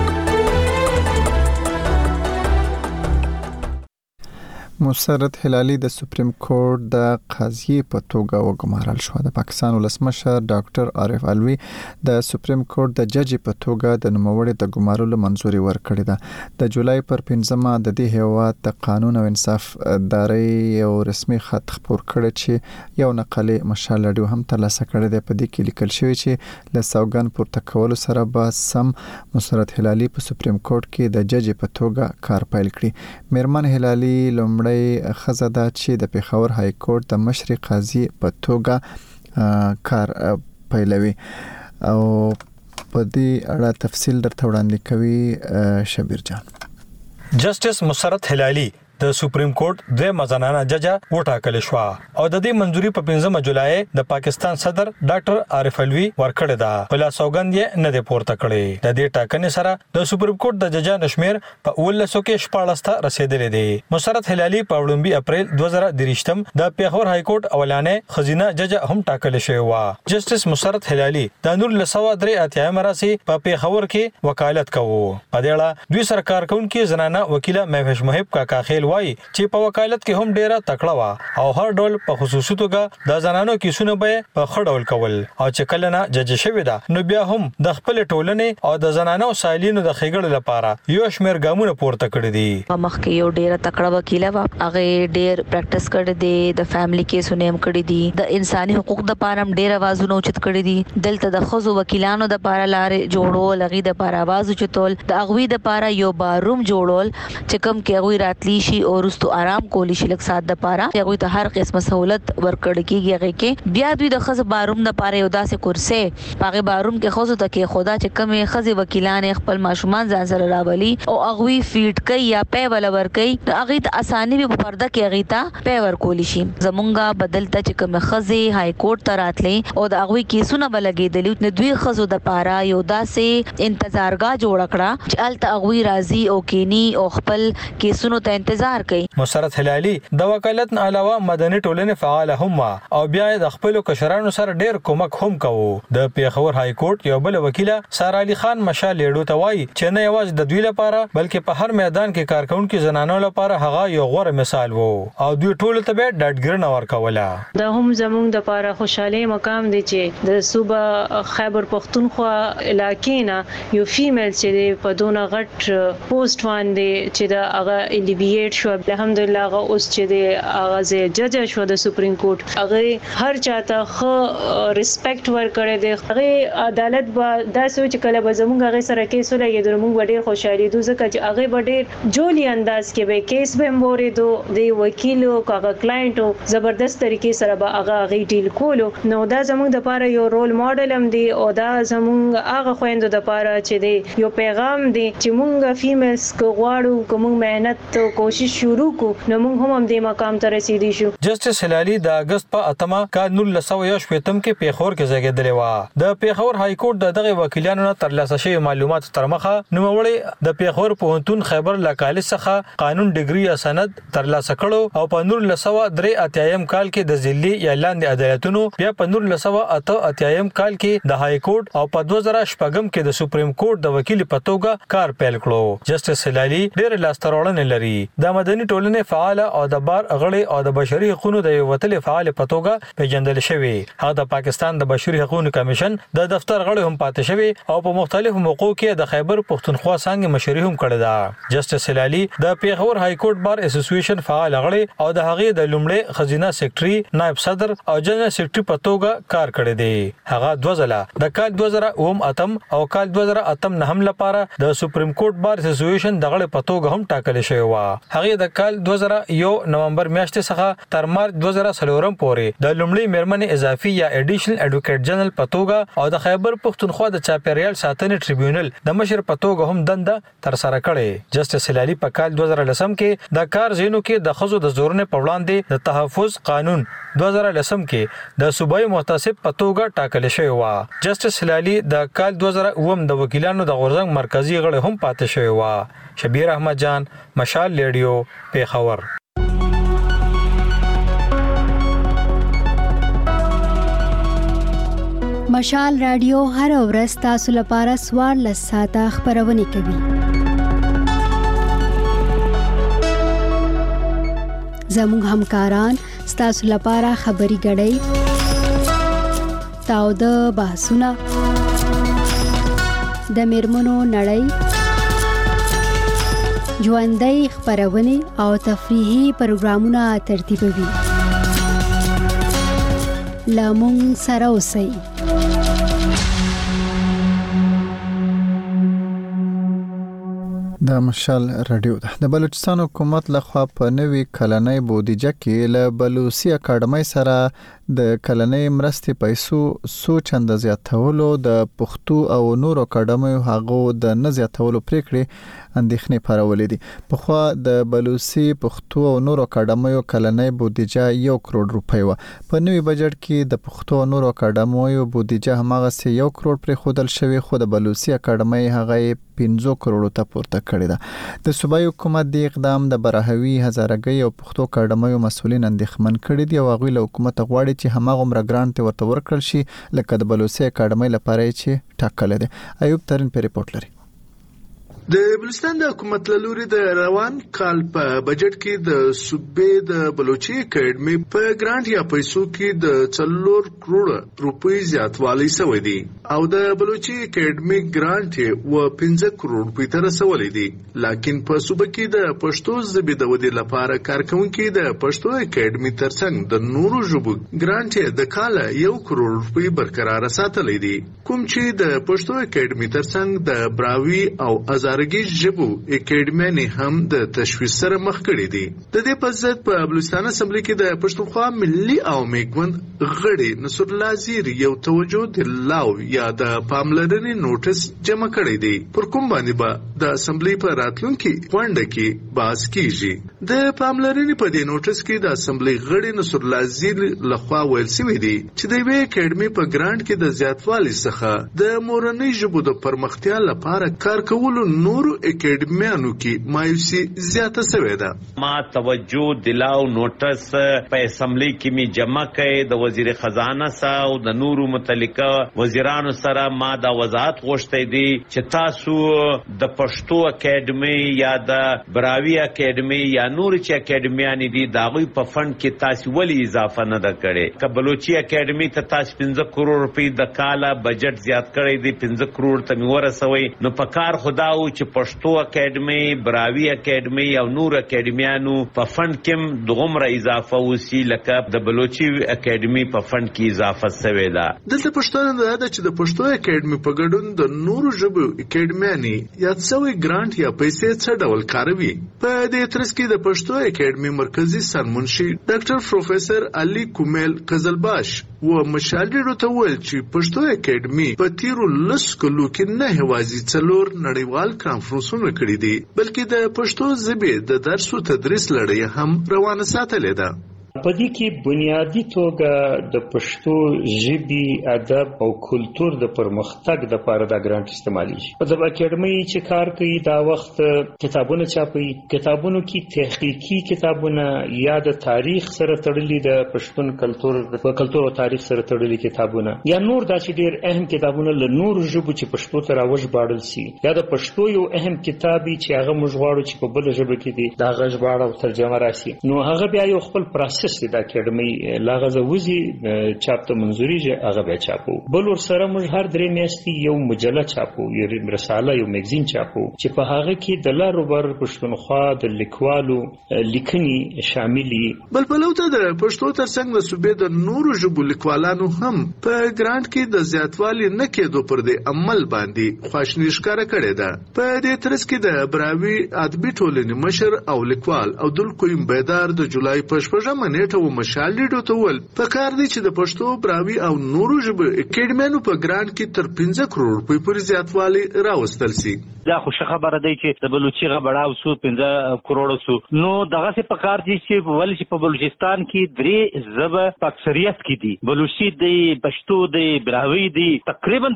[SPEAKER 1] مسرت هلالي د سپریم کورټ د قاضي په توګه وګمارل شو. د پاکستان ولسمشر ډاکټر عارف علوي د سپریم کورټ د جج په توګه د نوموړي د ګمارلو منځوري ورکړې ده. د جولای پر 15مه د دې هیواد د قانون او انصاف ادارې یو رسمي خط خپور کړی چې یو نقلې مشال رادیو هم ترلاسه کړی دی. په دې کې لیکل شوی چې له سوګند پورته کولو سره به سم مسرت هلالي په سپریم کورټ کې د جج په توګه کار پیل کړي. میرمن هلالي لومړی خزه ده چې د پېښور های کورټ د مشري قاضي په توګه کار پیلوي او په دې اړه تفصیل درته وړاندې کوي شبیر جان.
[SPEAKER 14] جسټس مسرت هلالي د سپریم کورټ د مزنانه جج وټاکل شو او د دې منځوري په 15 جولای د پاکستان صدر ډاکټر عارف علوي ورکړه ده. بلا سوګند یې نه د پورته کړي. د دې ټاکنې سره د سپریم کورټ د ججانو شمیر په 1900 کې 14 ته رسیدلې دي. مسرت هلالي په 2 اپریل 2023 د پیښور های کورټ اولانې خزینه جج هم ټاکل شوی و. جسټس مسرت هلالي د 1983 مراسي په پیښور کې وکالت کوي. په دې اړه دوی سرکار کونکي زنانه وکیله مهوش محب کاکا خیل وای چې په وکالت کې هم ډیره تکړه وا او هر ډول په خصوصي توګه د زنانو کیسونه به په خړول کول او چې کله نه جج شوی دا نو بیا هم د خپل ټولنې او د زنانو سایلینو د خېګړې لپاره یو شمیر ګامونه پورته کړی دي.
[SPEAKER 15] مخکې یو ډیره تکړه وکیله وا هغه ډیر پریکټیس کړی دی د فیملی کیسونه هم کړی دي د انساني حقوق د پاره هم ډیر आवाजونه اوچت کړی دي. دلته د خزو وکیلانو د پاره لارې جوړول لغې د پاره आवाज اوچتول د اغوی د پاره یو باروم جوړول چې کوم کې اغوی راتلی شي شي او رستو آرام کولی شي لک سات د پاره هغه ته هر قسمه سہولت ورکړ کیږي هغه کې بیا دوی د خزه باروم د پاره یو داسې کرسي پاغه باروم کې خزه ته کې خدا چې کمه خزه وکیلان خپل ماشومان ځان سره راولي او اغوي فیډ کوي یا پی ول ور کوي هغه ته اساني به پرده کې هغه ته پی ور کولی شي زمونږه بدلته چې کوم خزه های کورټ ته راتلې او د اغوي کیسونه بلګېدل نو دوی خزو د پاره یو داسې انتظارګاه جوړ کړه چې الته اغوي راضي او کینی او خپل کیسونو ته انتظار کوي.
[SPEAKER 14] مسرت هلالي د وکالت نه علاوه مدني ټولنې فعال هم او بیا د خپل کشرانو سره ډېر کومک هم کوي. د پیښور های کورټ یو بل وکیله سارا علي خان مشال لیډو ته وایي چې نه یوازې د دوی لپاره بلکې په هر میدان کې کارکونکو زنانو لپاره هغه یو غوره مثال وو او دوی ټول ته به ډاډګرنه ورکوله.
[SPEAKER 16] دا هم زموږ د لپاره خوشاله مقام دی چې د صوبه خیبر پختونخوا علاقې نه یو فیمیل چې په دونه غټ پوسټ باندې چې دا هغه الیویټ شو الحمدلله هغه اوس چې د هغه جج شو د سپریم کورټ هغه هر چاته خو ریسپیکټ ورکړي دی هغه عدالت به دا سوچ کله به زموږ هغه سره کیس ولګي د موږ ډېر خوشاله دي ځکه چې هغه ډېر جوړی انداز کې به کیس به مورې دو د وکیل او هغه کلاینټ زبردست طریقې سره به هغه ډیل کولو نو دا زموږ د لپاره یو رول ماډل هم دی او دا زموږ هغه خويندو د لپاره چې دی یو پیغام دی چې موږ فیمیلز کو غواړو کوم مهنت او کوشش شروع کو نو موږ هم دې مقام ته رسیدي شو.
[SPEAKER 14] جسټس هلالي د اگست په اتمه کال 1918 کې پیښور کې زیږیدلې و. د پیښور های کورټ دغه وکیلانو نه ترلاسه شوی معلومات تر مخه نوموړي د پیښور پوهنتون خیبر لا کالج څخه قانون ډیګري یا سند ترلاسه کړو او په 1983 کال کې د ذلی یا لاندې عدالتونو بیا په 1988 کال کې د های کورټ او په 2014 کې د سپریم کورټ د وکیل په توګه کار پیل کړو. جسټس هلالي ډېر لاستهراوړنې لري. د مدني ټولنې فعال او د بار غړي او د بشري حقوقو د یو وتل فعال په توګه پیژندل شوی. هغه د پاکستان د بشري حقوقو کمیشن د دفتر غړي هم پاتې شوی او په مختلفو موقعو کې د خیبر پختونخوا څنګه مشري هم کړې ده. جسټس هلالي د پیښور های کورټ بار اسوسییشن فعال غړي او د هغه د لومړي خزینه سیکریټري نائب صدر او جنرال سیکریټري په توګه کار کړی دی. هغه 2000 د کال 2008 او کال 2008 نه هم لپاره د سپریم کورټ بار اسوسییشن د غړي په توګه هم ټاکل شوی و. هغه د کال 2001 نومبر میاشتې څخه تر مارچ 2014 پورې د لومړي میرمنې اضافي یا اډیشنل ایډوکیټ جنرال په توګه او د خیبر پختونخوا د چاپیریال ساتنې ټریبیونل د مشر په توګه هم دنده تر سره کړې. جسټس هلالي په کال 2010 کې د کار زینو کې د خزو د زورنې په وړاندې د تحفظ قانون 2010 کې د صوبایي محتسب په توګه ټاکل شوی و. جسټس هلالي د کال 2009 د وکیلانو د غورځنګ مرکزی غړي هم پاتې شوی و. شبیر احمد جان مشال ریډیو پیښور.
[SPEAKER 17] مشال رادیو هر ورځ تاسو لپاره سوار لساته خبرونه کوي. زموږ همکاران ستاسو لپاره خبري غړي تاو د بحثونه د میرمنو نړۍ ژوندۍ خبرونه او تفریحي پروګرامونه ترتیبوي. لامون سره اوسئ.
[SPEAKER 1] د مشال رادیو د بلوچستان حکومت لخوا په نوي کلنۍ بودیجه کې له بلوچستان اکاډمۍ سره د کلنۍ مرستې پیسو سو چند زیاتولو د پښتو او نورو اکاډمیو هغو د نه زیاتولو پریکړې اندېښنې پارولې دي. په خوا د بلوچستان پښتو او نورو اکاډمیو کلنۍ بودیجه 1 کروڑ روپۍ و. په نوي بجټ کې د پښتو او نورو اکاډمیو بودیجه همغه 1 کروڑ پرې خودل شوی خو د بلوچستان اکاډمۍ هغه 15 کروڑ ته پورته کړی ده. د صوبایي حکومت د اقدام د براهوي هزارګي او پښتو اکاډمیو مسولین اندېښمن کړي دي او هغه له حکومت غواړي چې همغه عمر ګرانټ ورته ورکړل شي لکه د بلوچستان اکاډمۍ لپاره چې ټاکل دي. ایوب ترين په ریپورت لري.
[SPEAKER 18] د بلوچستان د حکومت له لوري د روان کال په بجټ کې د صوبې د بلوچي اکیډمي په ګرانټ یا پیسو کې د 4 کروڑ روپۍ زیاتوالی شوی دی او د بلوچي اکیډمي ګرانټ و 15 کروڑ روپۍ تر رسولې دي. لکه په صوبې کې د پښتو ژبې د ودې لپاره کارکونکو د پښتو اکیډمي ترڅنګ د نورو ژبو ګرانټ د کال 1 کروڑ روپۍ برقرار ساتلې دي. کوم چې د پښتو اکیډمي ترڅنګ د براوي او بارګي ژبو اکیډمي هم د تشویش سره مخ کړي دي. د دې په ضد په بلوچستان اسمبلی کې د پښتونخوا ملي او میګوند غړي نصر الله زیر یو توجه د لاو یا د پاملرنې نوټس جمع کړی دی پر کوم باندې به د اسمبلی په راتلونکي غونډه کې بحث کیږي. د پاملرنې په دې نوټس کې د اسمبلی غړي نصر الله زیر لخوا ویل شوی دی چې د یوې اکیډمي په ګرانټ کې د زیاتوالي څخه د مورنۍ ژبو د پرمختیا لپاره کار کولو نورو اکیډمیانو کې مایوسي زیاته شوې ده.
[SPEAKER 19] ما توجه دلاو نوټس په اسمبلی کې می جمع کړي د وزیر خزانه سره او د نورو متعلقه وزیرانو سره ما دا وضاحت غوښتي دي چې تاسو د پښتو اکیډمي یا د براوی اکیډمي یا نور چې اکیډمیان دي دا غوي په فند کې تاسو ولی اضافه نه ده کړې. ک بلوچي اکیډمي ته تاسو 15 کروڑ روپۍ د کاله بجټ زیات کړی دی 15 کروڑ ته می ورسوي. نو په کار خدا او چې پښتو اکیډمي براوی اکیډمي او نور اکیډمیانو په فند کې دغمره اضافه وسی لکه د بلوچي اکیډمي په فند کې اضافه شوې ده.
[SPEAKER 18] دلته پښتون دا ده چې د پښتو اکیډمي په ګډون د نورو ژبو اکیډمیاني یا څوی ګرانټ یا پیسې څه ډول کاروي. په دې ترڅ کې د پښتو اکیډمي مرکزی سرمنشي ډاکټر پروفیسور علي کومل قزلباش و مشالډو ته ویل چې پښتو اکیډمي په تیرو لس کلو کې نه هوازي څلور نړیوال کانفرنسونه کړي دي بلکې د پښتو ژبې د درس او تدریس لړۍ هم روانه ساتلې ده.
[SPEAKER 20] په دې کې بنیادی توګه د پښتو ژبې ادب او کلچر د پرمختګ لپاره د ګرانټ استعمالي شي. په دغه اکیډمي چې کار کوي دا وخت کتابونه چاپي، کتابونو کې تحقیقي کتابونه یا د تاریخ سره تړلي د پښتون کلچر او تاریخ سره تړلي کتابونه یا نور دا چې ډېر اهم کتابونه له نور ژبو چې پښتو ته راوژباړل شي یا د پښتو یو اهم کتابي چې هغه موږ غواړو چې په بل ژبه کې دی دا غژباړه او ترجمه راشي. نو هغه بیا یو خپل پروسس د اکیډمي لاغه وزي چاپ ته منځوري هغه بیا چاپو. بل ور سره موږ هر درې میاشتې یو مجله چاپو، یو رساله، یو میگزین چاپو چې په هغه کې د لارو بر پښتونخوا د لیکوالو لیکني شاملي.
[SPEAKER 18] بل ته د پښتو ترڅنګ د صوبې د نورو ژبو لیکوالانو هم په ګرانټ کې د زیاتوالي نه کېدو پر دې عمل باندې خواشنی ښکاره کړې ده. په دې ترڅ کې د براوی ادبي ټولنې مشر او لیکوال عبدالقیوم بیدار د جولای په 14 نیټه و مشالډو ته ول په کار دی چې د پښتو براوی او نورو ژبو اکیډمیانو په ګرانټ کې تر 15 کروڑ روپۍ پورې زیاتوالی راوستل شي.
[SPEAKER 21] دا خو خبره دی چې د بلوچي غبړاو سو 15 کروڑ سو نو دغه څه په کار دي چې ولې چې په بلوچستان کې درې ژبه په اکثریت کې دي، بلوچي دی، پښتو دی، براوی دی، تقریبا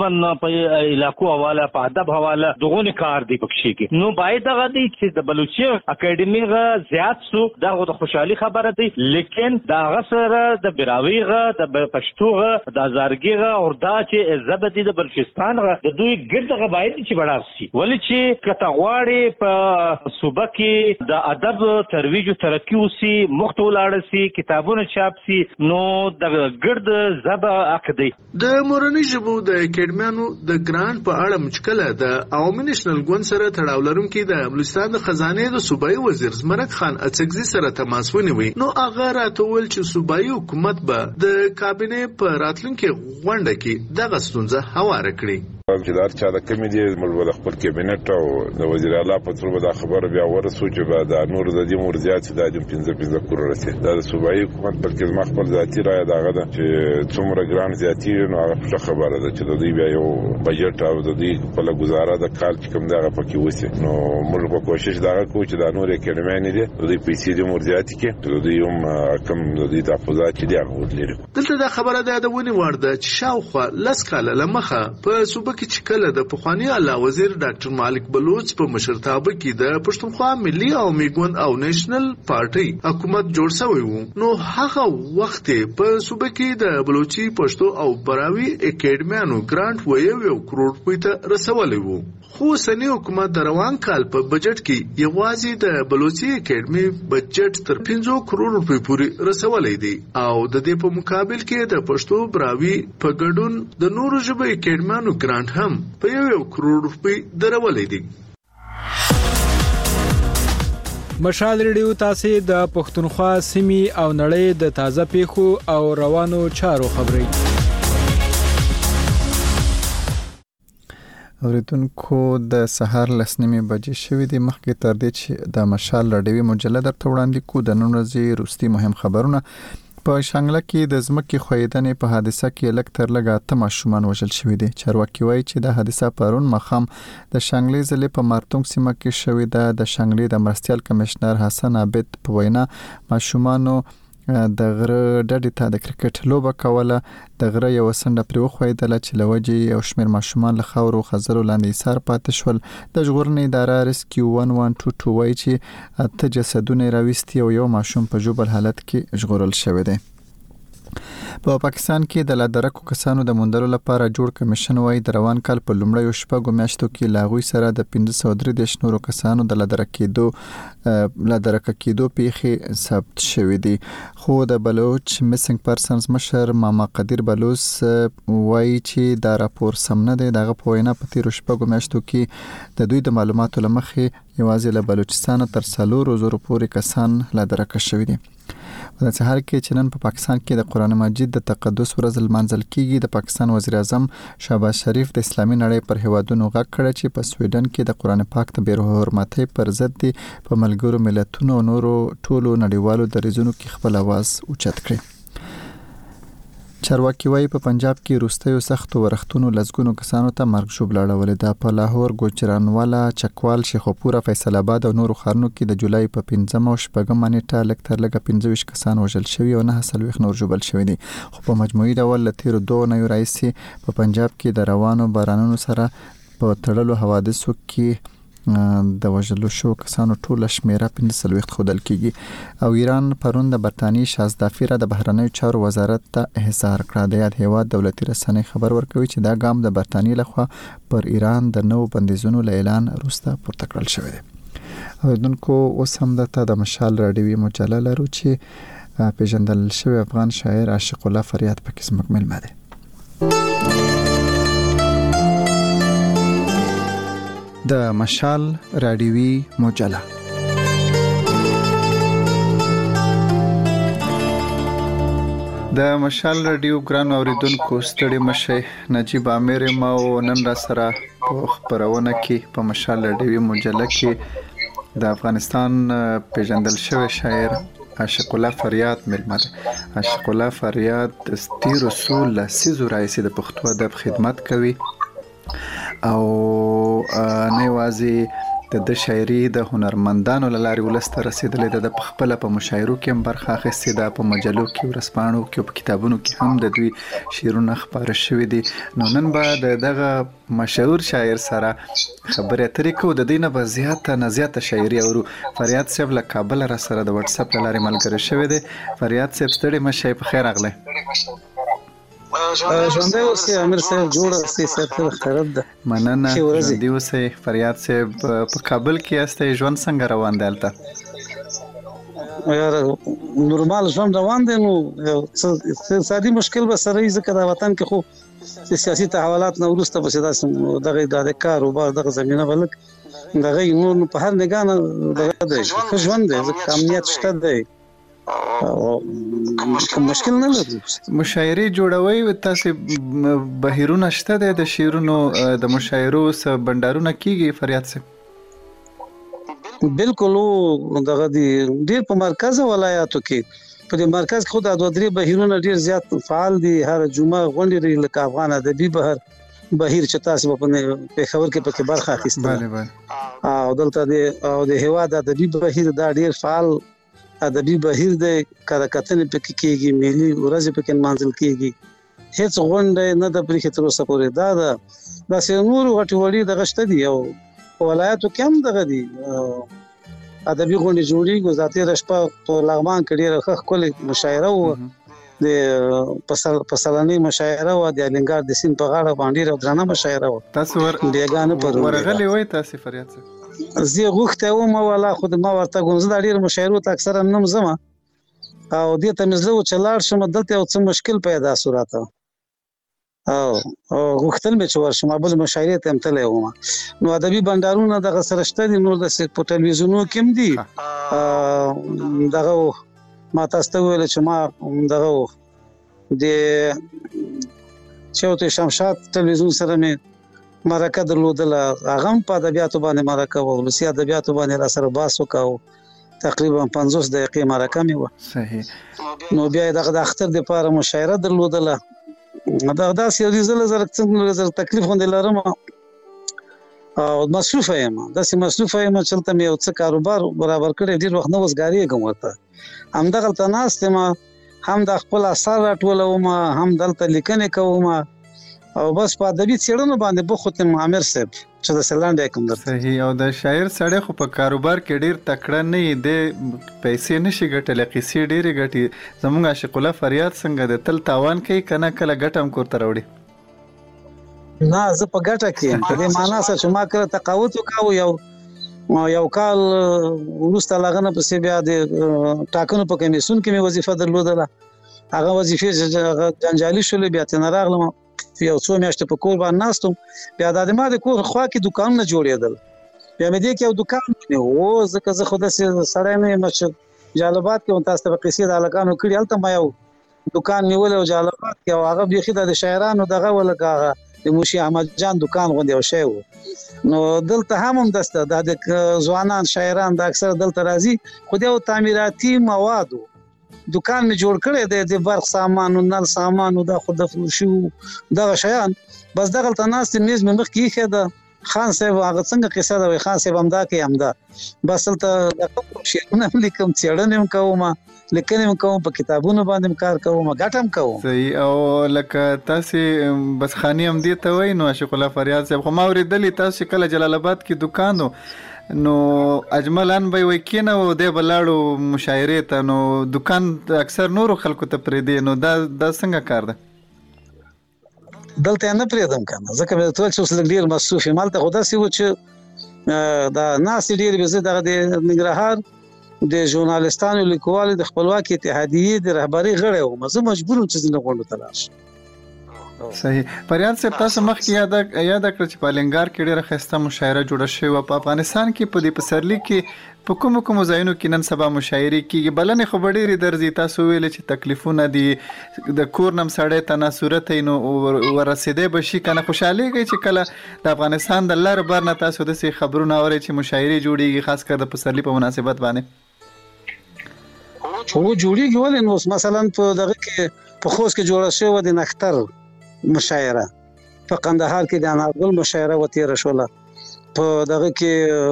[SPEAKER 21] په علاقو حواله په ادب حواله دغه کار دی پکې کې. نو باید دغه دی چې د بلوچي اکیډمي غا زیات سو دا د خوشحالي خبره دی، لیکن دا غسر د براوی غا د پښتو غا د زارګي غا او دا چې زبدي د بلوچستان غا د دوی ګرد غا باید چې بڑا شي. ولې چې کتاغواړي په صوبه کې د ادب ترویج او ترقی وسی مخته ولاړ سي، کتابونه چاپ سي، نو د ګرد زبا عقدي
[SPEAKER 18] د مورنۍ ژبو د اکیډمیانو د ګرانټ په اړه مشکله د عوامي نېشنل ګوند سره تړاو لرونکي د بلوچستان د خزانه د صوبایي وزیر زمرک خان اڅکزي سره تماس ونیوي. نو هغه راټول چې صوبایي حکومت به د کابینه په راتلونکي غونډه کې دغه ستونزه هواره کړي.
[SPEAKER 22] چې دا چا د کمیټې موږ د خپل کابینټ او د وزیر اعلی په تر به خبر بیا ورسو چې به د نور د دې مرزيات د 15 کروڑ رسي د صوبایي حکومت پر کې ما خپل ذاتی رائے داغه ده چې څومره ګران زیاتی نو هغه خبره ده چې د دې بیا یو بجټ او د دې خپل گزاره د کال چې کوم دغه پکې وسی. نو موږ په کوشش دا کوو چې د نور کلمې نه دي د دې پیسې د مرزيات کې د دې یوم کم د دې تحفظات چې دی هغه لري.
[SPEAKER 18] دلته دا خبره ده د ونی ورده چې شاوخوا لس کاله لمخه په صوبه کې چې کله د پخوانی اعلی وزیر ډاکټر مالک بلوچ په مشرتابه کې د پښتونخوا ملي او میګوند او نېشنل پارټي حکومت جوړ شوی وو، نو هغه وخت په صوبه کې د بلوچي، پښتو او براوی اکیډمیانو ګرانټ و 1 کروڑ روپۍ ته رسولې وو. خو سنی حکومت د روان کال په بجټ کې یوازې د بلوچي اکیډمي بجټ تر 15 کروڑ روپۍ پورې رسولې دی او د دې په مقابل کې د پښتو براوی په ګډون د نورو ژبو اکیډمیانو ګرانټ هم په 1 کروڑ روپۍ درولې دي.
[SPEAKER 23] مشال ریډیو تاسو د پښتونخوا سیمې او نړۍ د تازه پیښو او روانو چارو خبري.
[SPEAKER 1] اوریدونکو د سهار لسنیمه بجې شوې د مخکې تر دې چې د مشال راډیوي مجله درته وړاندې کو د نن ورځې روستي مهم خبرونه. په شانګله کې د ځمکې ښویدنې په حادثه کې لږ تر لږه 8 ماشومان وژل شوي دي. چارواکي وایي چې د حادثه پرون مخام د شانګلې ضلع په مارتونګ سیمه کې شوې ده. د شانګلې د مرستیال کمشنر حسن عابد په وینا ماشومانو د غره ډډې ته د کرکټ لوبه کوله. د غره یو سنډه پرې وخویدله چې لوجې یو شمېر ماشومان له خاورو خزرو لاندې ایسار پاتې شول. د ژغورنې اداره ریسکیو 1122 وایي چې 8 جسدونه راوستي او یو ماشوم په ژوبل حالت کې ژغورل شوی دی. په پاکستان کې د لادرکو کسانو د موندلو لپاره جوړ کمیشن وایي د روان کال په لومړیو شپږو میاشتو کې لاغوي سره د 533 نورو کسانو د لادرک کېدو پیښې ثبت شوې دي. خو د بلوچ میسنګ پرسنز مشر ماما قدیر بلوس وایي چې دا راپور سم نه دی. دغه په وینا په تیرو شپږو میاشتو کې د دوی د معلوماتو لمخې یوازې له بلوچستان تر 400 پورې کسان لادرک شوي دي. د سهار کې چې نن په پاکستان کې د قرآن مجید د تقدس ورځ لمانځل کیږي. د پاکستان وزیر اعظم شهباز شریف د اسلامي نړۍ پر هیوادونو غږ کړ چې په سویډن کې د قرآن پاک ته بې حرمتۍ پر ضد دي په ملګرو ملتونو او نورو ټولو نړیوالو دریځونو کې خپل आवाज اوچت کړي. چارواکي وایي په پنجاب کې روستیو سختو ورښتونو لزګونو کسانو ته مرګ ژوبله اړولې ده. په لاهور، ګوجرانوالا، چکوال، شیخوپور، فیصل آباد او نورو ښارونو کې د جولای په 5 او 6 نیټه لږ تر لږه 25 کسان وژل شوي او 9 نور ژوبل شوي دي. خو په مجموعي ډول له تیرو 2 اونیو راهیسې په پنجاب کې د روانو بارانونو سره په تړلو حوادثو کې د وژلو شو کسانو ټوله شمیره 45 ښودل کیږي. او ایران پرون د برتانیې شازدافیره د بهرنیو چارو وزارت ته احضار کړه. د یاد هیواد دولتي رسنۍ خبر ورکوي چې دا ګام د برتانیې لخوا پر ایران د نوو بندیزونو له اعلان وروسته پورته کړل شوی دی. اوریدونکو اوس هم د مشال راډیوي مجله لرو چې پیژندل شوی افغان شاعر عاشق الله فریاد پکې زموږ ملمه دی. د مشال راډیوي مجله د مشال راډیو ګران اوریدونکو ستړي مشي. نجیب عامر ما نن را سره په خبرونه کې په مشال راډیوي مجله کې د افغانستان پیژندل شوی شاعر عاشق الله فریاد ملمه ده. عاشق الله فریاد د ستیر رسول لسیزو رئیس د پښتو ادب خدمت کوي او نه وازي د شاعري د هنرمندانو لاري ولسته رسیدلې ده. په خپل په مشاعرو کې هم برخه اخیستې ده. په مجلو کې ورسپانو کې په کتابونو کې هم د دوی شعرونه خبره شوي دي. نو نن به دغه مشهور شاعر سره خبرې اترې کوو. د دې نه به زیاته شاعري اورو. فریاد صاحب له کابل را سره د واتس اپ لاري ملګری شوی دی. فریاد صاحب ستړي مشي په خیر راغلی.
[SPEAKER 3] ژوندۍ اوسې امیر صاحب جوړ اوسې صاحب خیرت ده.
[SPEAKER 1] مننه. ژوندۍ اوسې فریاد صاحب. په کابل کې استه ژوند څنګه روان دی هلته؟
[SPEAKER 3] یار نورمال ژوند روان دی. نو اقتصادي مشکل به سره یې ځکه د وطن کې خو د سیاسي تحولات نه وروسته به داسې دغه د کاروبار دغه زمینه به لږ دغه نور په هر نګاه نه دغه دی ښه ژوند دی ځکه امنیت شته دی. مشکل نه لري.
[SPEAKER 1] مشاعري جوړوي تاسو بهیرونه شته د شعرونو د مشاعرو سره بندرونه کیږي فریاد صاحب؟
[SPEAKER 3] بالکل دغه دی ډیر په مرکز ولایاتو کې په دې مرکز خو د 2-3 بهیرونه ډیر زیات فعال دي. هر جمعه غونډې لري لکه افغان ادبي بهیر چې تاسو په پېښور کې پکې برخه اخیسته او دلته د هیواد ادبي بهیر دا ډیر فعال ادبي بهیر دی. کله کتنې پکې کېږي، ملي ورځې پکې منځل کېږي. هیڅ غونډه نه د پرېخي تر اوسه پورې دا سه نور غټي وړي د غشت دي او ولایتو کې هم دغه دي ادبي غونډې جوړیږي. ذاتي رشپه په لغمان کې ډیره ښه کولې مشاعره و د پسلانی مشاعره و د الینګار د سین په غاړه باندې را درنه مشاعره و.
[SPEAKER 1] تاسو
[SPEAKER 3] دیګانه پر
[SPEAKER 1] ورغلی وای تاسو فریاد صاحب؟
[SPEAKER 3] زه غوښته وم ولا خود ما ورته کوم زه د ډیر مشاعرو ته اکثره نم زما او دې ته مزلو چلاړ شم دلته او څه مشکل پیدا صورت او غوښتل مې چې ورشم بل مشاعرې ته امتلې وم. نو ادبي بندرونه دغه سره شته دي. نور د په ټلویزیونو کې دي. دغه ما تاسو ته ویل چې ما دغه د چوتې شمشاد ټلویزیون سره مې مرکه درلودله، هغه هم په ادبیاتو باندې مرکه وه، ولسي ادبیاتو باندې را سره بحث وکاو، تقریبا 50 دقیقې مرکه مې وه.
[SPEAKER 1] صحیح.
[SPEAKER 3] نو بیا دغه د اختر دپاره مشاعره درلودله. داسې یو ځل زه تکلیف غوندې لرم او مصروفه یم، داسې مصروفه یم چې هلته مې یو څه کاروبار برابر کړی، ډېر وخت نه وزګارېږم ورته. همدغلته ناست یم، هم د خپل اثار راټولوم، هم دلته لیکنې کوم او بس په ادبي څېړنو باندې بوخت یم عامر صاحب چې د سلاند کوم درته.
[SPEAKER 1] صحیح. او د شاعر سړی خو په کاروبار کې ډېر تکړه نه وي، د پیسې نشي ګټلی، قصې ډېرې ګټي. زموږ عاشق الله فریاد څنګه دی، تل تاوان کوي که نه کله ګټه هم کورته راوړي؟
[SPEAKER 3] نه زه په ګټه کې یم، په دې معنا سره چې ما کله تقاوت وکاو یو کال وروسته له هغه نه پسې بیا د ټاکنو په کمیسیون کې مې وظیفه درلودله. هغه وظیفې چې جنجالي شولې، بیا ترېنه راغلم، یو څو میاشتې په کور باندې ناست وم. بیا د ما د کور خوا کې دوکانونه جوړېدل، بیا مې دې کې یو دوکان ونیو، ځکه زه خو داسې سړی نه یم چې جالبات کې تاسو ته به قصې د هلکانو کړي. هلته ما یو دوکان نیولی و جالبات کې، او هغه بیخي د شاعرانو دغه و، لکه هغه د موشي احمد جان دوکان غوندې یو شی و. نو دلته هم دسته د ځوانان شاعران د اکثر دلته راځي، خو د یو تعمیراتي موادو دوکان مې جوړ کړی دی، د برق سامان او نل سامان او د خو د فروشي دغه شیان. بس دغلته ناست میز مې مخکې ایښی ده، خان صاحب هغه څنګه قصه ده، وایي خان صاحب همدا کوي همدا. بس هلته شعرونه هم لیکم، څېړنې هم کوم، لیکنې هم کوم، په کتابونو باندې هم کار کوم، ګټه هم کوم.
[SPEAKER 1] صحیح. او لکه تاسې بس خاني هم دې ته وایي، نو عاشق الله فریاد صاحب خو ما اورېدلي تاسو کله جلال آباد کې دوکان و، نو اجملان به وای کینه و د بلاړو مشاعره ته، نو دکان اکثر نورو خلکو ته پرې دی، نو دا څنګه کار ده؟
[SPEAKER 3] دلته نه پرېدم کنه، ځکه مې ټول څه ډېر مصروف یم. هلته خو داسې و چې دا ناستې ډېرې وې. زه دغه د ننګرهار د ژورنالستانو لیکوالو د خپلواکي اتحادیې د رهبرۍ غړی وم، زه مجبور وم چې ځینې غونډو ته لاړ شم.
[SPEAKER 1] صحیح. فریاد صاحب تاسو مخکې یاد کړه چې په الینګار کې ډېره ښایسته مشاعره جوړه شوې وه. په افغانستان کې په دې پسرلي کې په کومو ځایونو کې نن سبا مشاعرې کېږي؟ بلنې خو به ډېرې درځي، تاسو ویلې چې تکلیفونه دي، د کور نم سړی ته ناصورت نو ورسېدی به شي که نه؟ خوشحالېږئ چې کله د افغانستان د لر بر نه تاسو داسې خبرونه اورئ چې مشاعرې جوړېږي، خاص کر د پسرلي په مناسبت باندې؟
[SPEAKER 3] هو جوړېږي. ولې نو مثلا په دغه کې په خوست کې جوړه شوې د نختر مشاعره، په قندهار کې د انارګل مشاعره و تیره شوله، په دغه کې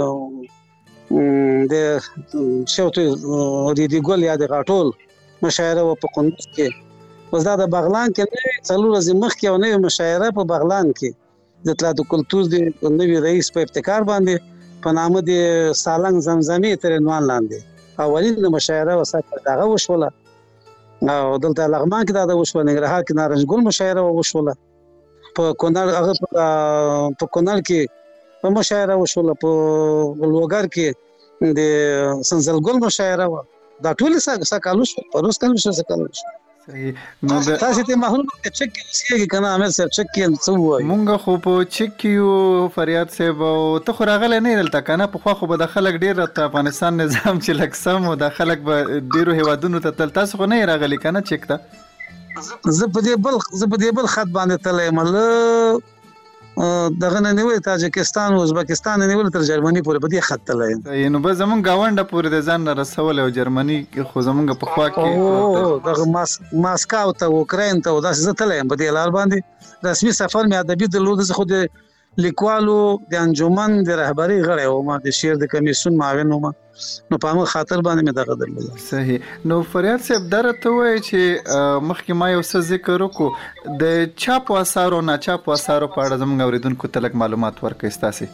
[SPEAKER 3] د شوتو ریډي ګل یا د غاټول مشاعره و په کندوز کې. اوس دا د بغلان کې نوې څلور ورځې مخکې یو نوې مشاعره په بغلان کې د اطلاعات او کلتور د نوي رئیس په ابتکار باندې په نامه د سالنګ زمزمې تر عنوان لاندې اولین مشاعره وساتله، دغه وشوله. او دلته لغمان کې دا وشوله، ننګرهار کې نارنج ګل مشاعره وشوله، په کونړ کې په مشاعره وشوله، په لوګر کې د سنزل ګل مشاعره و. دا ټول سکالو شو، په روز کله شو سکالو شو.
[SPEAKER 1] صحیح. نو
[SPEAKER 3] تاسو ته معلومه ده چې چک کیږي کنه امیر صاحب، چک کې څه وایي؟
[SPEAKER 1] مونږ خو په چک کیو فریاد صاحب، او ته خو راغلی نه دلته کنه؟ په خو به د خلک ډیر د افغانستان نظام چې لکسم او د خلک به ډیرو هیوادونو ته تل، تاسو خو نه راغلی کنه چک ته؟
[SPEAKER 3] زه په دې بل خط باندې تللی یم، دغه نه نیولې تاجکستان او ازبکستان نه نیولې تر جرمني پورې په دې خط تللی یم.
[SPEAKER 1] نو به زمونږ ګاونډه پورې د ځان نه رسولی او جرمني خو زمونږ په خوا کې
[SPEAKER 3] دغه ماسکو ته اوکراین ته داسې زه تللی یم. په دې لار باندې رسمي سفر مې ادبي درلود. زه خو د لیکوالو د انجمن د رهبرۍ غړی وم، د شعر د کمیسیون معاون وم، نو په هغه خاطر باندې مې دغه درلود.
[SPEAKER 1] صحیح. نو فریاد صاحب دا راته وایي چې مخکې ما یو څه ذکر وکړو د چاپو اثارو او ناچاپو اثارو په اړه زموږ اورېدونکو ته لږ معلومات ورکړئ ستاسې.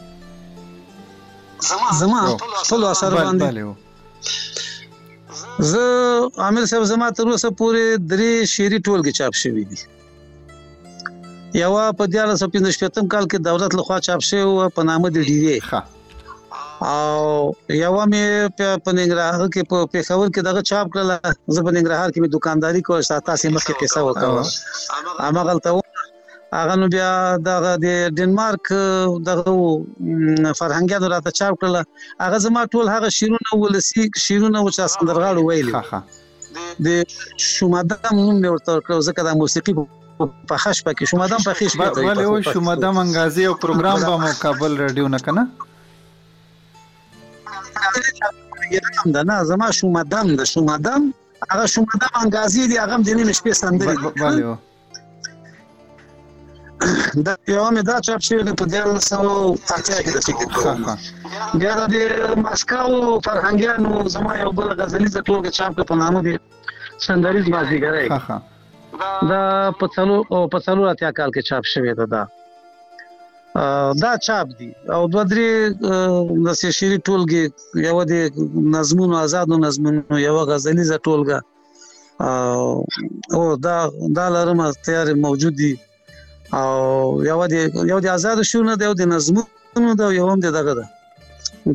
[SPEAKER 3] زما ټولو اثارو باندې زه عامر صاحب زما تر اوسه پورې 3 شعري ټولګې چاپ شوي دي. یو په 1955 کال کې دولت لخوا چاپ شوی و په نامه د ډیوی، او یو مې په ننګرهار کې په پېښور کې دغه چاپ کړله. زه په ننګرهار کې مې دکانداري کوله، تاسو مخکې قصه وکړه هماغلته هغه. نو بیا دغه د ډنمارک دغه فرهنګیانو راته چاپ کړله. هغه زما ټول هغه شعرونه ولسي شعرونه و چې سندرغاړو ویلي د شومادم نوم مې ورته ورکړو، ځکه د موسیقي پخش پکې شومدان پخیش
[SPEAKER 1] پته ولی او شومدان انګازي او پروګرام به مقابل رادیو نه کنه
[SPEAKER 3] دا نه زما شومدان هغه شومدان انګازي دی هغه د نیم شپې سندري
[SPEAKER 1] ولی
[SPEAKER 3] دا یو مې دا چاپ شوی په 1980 کې د فکر کوم بیا د ماسکاو فرهنګیانو زما یو بل غزلیزه ټولګه چاپ په نامه دی سندریز مازیګری دا په څلور اتیا کال کې چاپ شوی دا چاپ دی او دوه درې د شعري ټولګې یو د نظمونو آزادو نظمونو یو غزلیزه ټولګه او دا لرم تیار موجود دي او یو د آزاد شونه دی او د نظمونو دا یو هم دغه ده د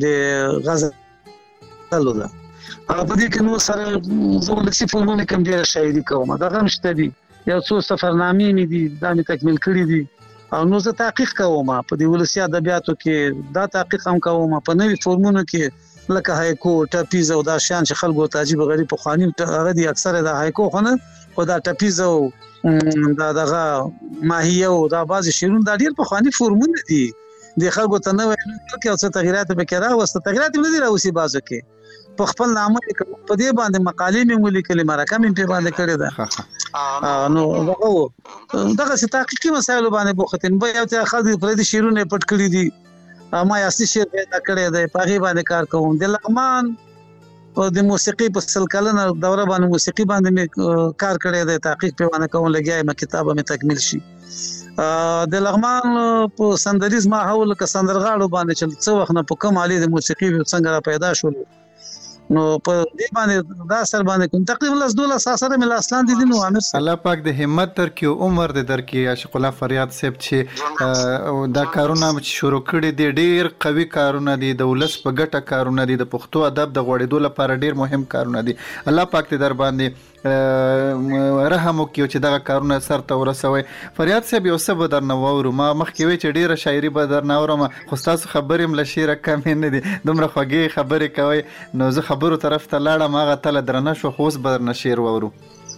[SPEAKER 3] غزل ده په دې کې نو سره زه د صفونو کوم ډیر شاعري کوم دا هم شته دي یو څو سفرنامې مې دي دا مې تکمیل کړې دي او نو زه تحقیق کوم په دې ولسی ادبیاتو کې دا تحقیق هم کوم په نوې فورمونو کې لکه هایکو ټاپیز او دا شان چې خلکو ته عجیب غریب په خواني هغه دي اکثره د هایکو خونه او دا ټاپیز او دا دغه ماهیه او دا بعض شیرون دا ډیر په خواني فورمونه دي د خلکو ته نوې کې او څه تغیرات به کړه او څه تغیرات نه دي راوسی بازو کې په خپل نامه په دې باندې مقالې مې ولیکلې مرکه مې په باندې کړې ده نو دغه څه تحقیقي مسایل باندې بوختین به یو څه خالد فريدي شیرونه پټ کړی دي ما یاسي شعر پیدا کړی دی په هغه باندې کار کوم د لغمان او د موسیقي په سلکلنه دوره باندې موسیقي باندې کار کړی دی تحقیق په باندې کوم لګیای ما کتابه مې تکمیل شي د لغمان په سندریز ماحول کې سندرغاړو باندې چې څو وخت نه په کوم علي د موسیقي څنګه پیدا شول نو په دې باندې دا سر باندې کوم تقریبا 12 سره مل اصلان دي نو امر
[SPEAKER 1] الله پاک د همت تر کې عمر د در کې عاشق الله فریاد صاحب چې دا کارونه شروع کړي دي ډیر قوي کارونه دي د ولس په ګټه کارونه دي د پښتو ادب د غوړېدو لپاره ډیر مهم کارونه دي الله پاک دې در باندې رحم وکړي چې دا کارونه سر ته ورسوي فریاد صاحب یو څه به درنه وورو ما مخکې وی چې ډیره شاعري به درنه اورم خو تاسو خبرې مله شعر کم نه دي دومره خوږې خبرې کوي نو زه خبرو طرف ته لاړم هغه تل درنه شو خو اوس به درنه شعر وورو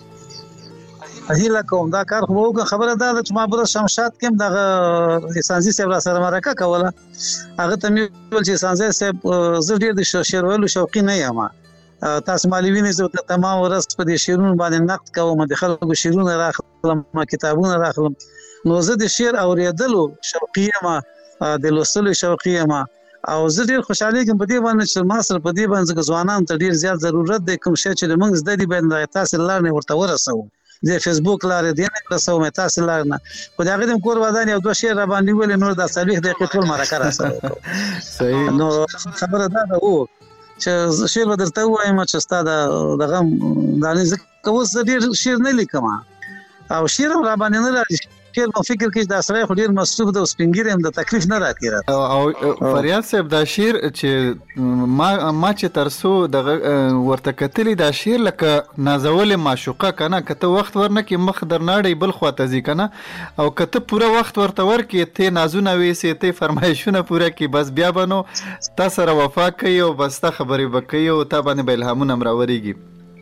[SPEAKER 3] هیله کوم دا کار خو خبره ده چې ما بر شمشاد کوم د سانزي صاحب را سره مرکه کوله هغه ته مې ول چې سانزي صاحب زه ډیر د شعر ویلو شوقي نه یم تاسو مالوینې زه ته تمام ورځ په دې شعرونو باندې نقد کوم د خلکو شعرونه راخلم کتابونه راخلم نو زه د شعر اوریدلو شوقي یم د لوستلو شوقي یم او زه ډیر خوشاله کوم په دې باندې چې ما سره په دې باندې ځوانان ته ډیر زیات ضرورت دی کوم شی چې موږ زده دي باندې تاسو لارنه ورته ورسو د فیسبوک لارې دی نه رسو مې تاسو لارنه خو دا غوډم کور ودان یو دوه شعر باندې ولې نور د صالح د قتل مرکه راځي
[SPEAKER 1] صحیح
[SPEAKER 3] نو خبره ده چې شعر درته وایم چې ستاسو دغه دانه زکه اوس ډیر شعر نه لیکم او شعر را باندې نه راځي شعر په فکر کې دا سره خو ډیر مصروف ده او سپینګری هم د تکلیف نه راکړي
[SPEAKER 1] او فریاد صاحب دا شعر چې ما چې ترسو د ورته کتلی دا شعر لکه نازول معشوقه کنه کته وخت ورنه کې مخ درناړي بل خواته ځي کنه او کته پوره وخت ورته ورکې ته نازونه وېسې ته فرمایشونه پوره کې بس بیا بنو تاسو سره وفا کوي او بس ته خبرې وکړي او ته باندې به الهامونه مراوريږي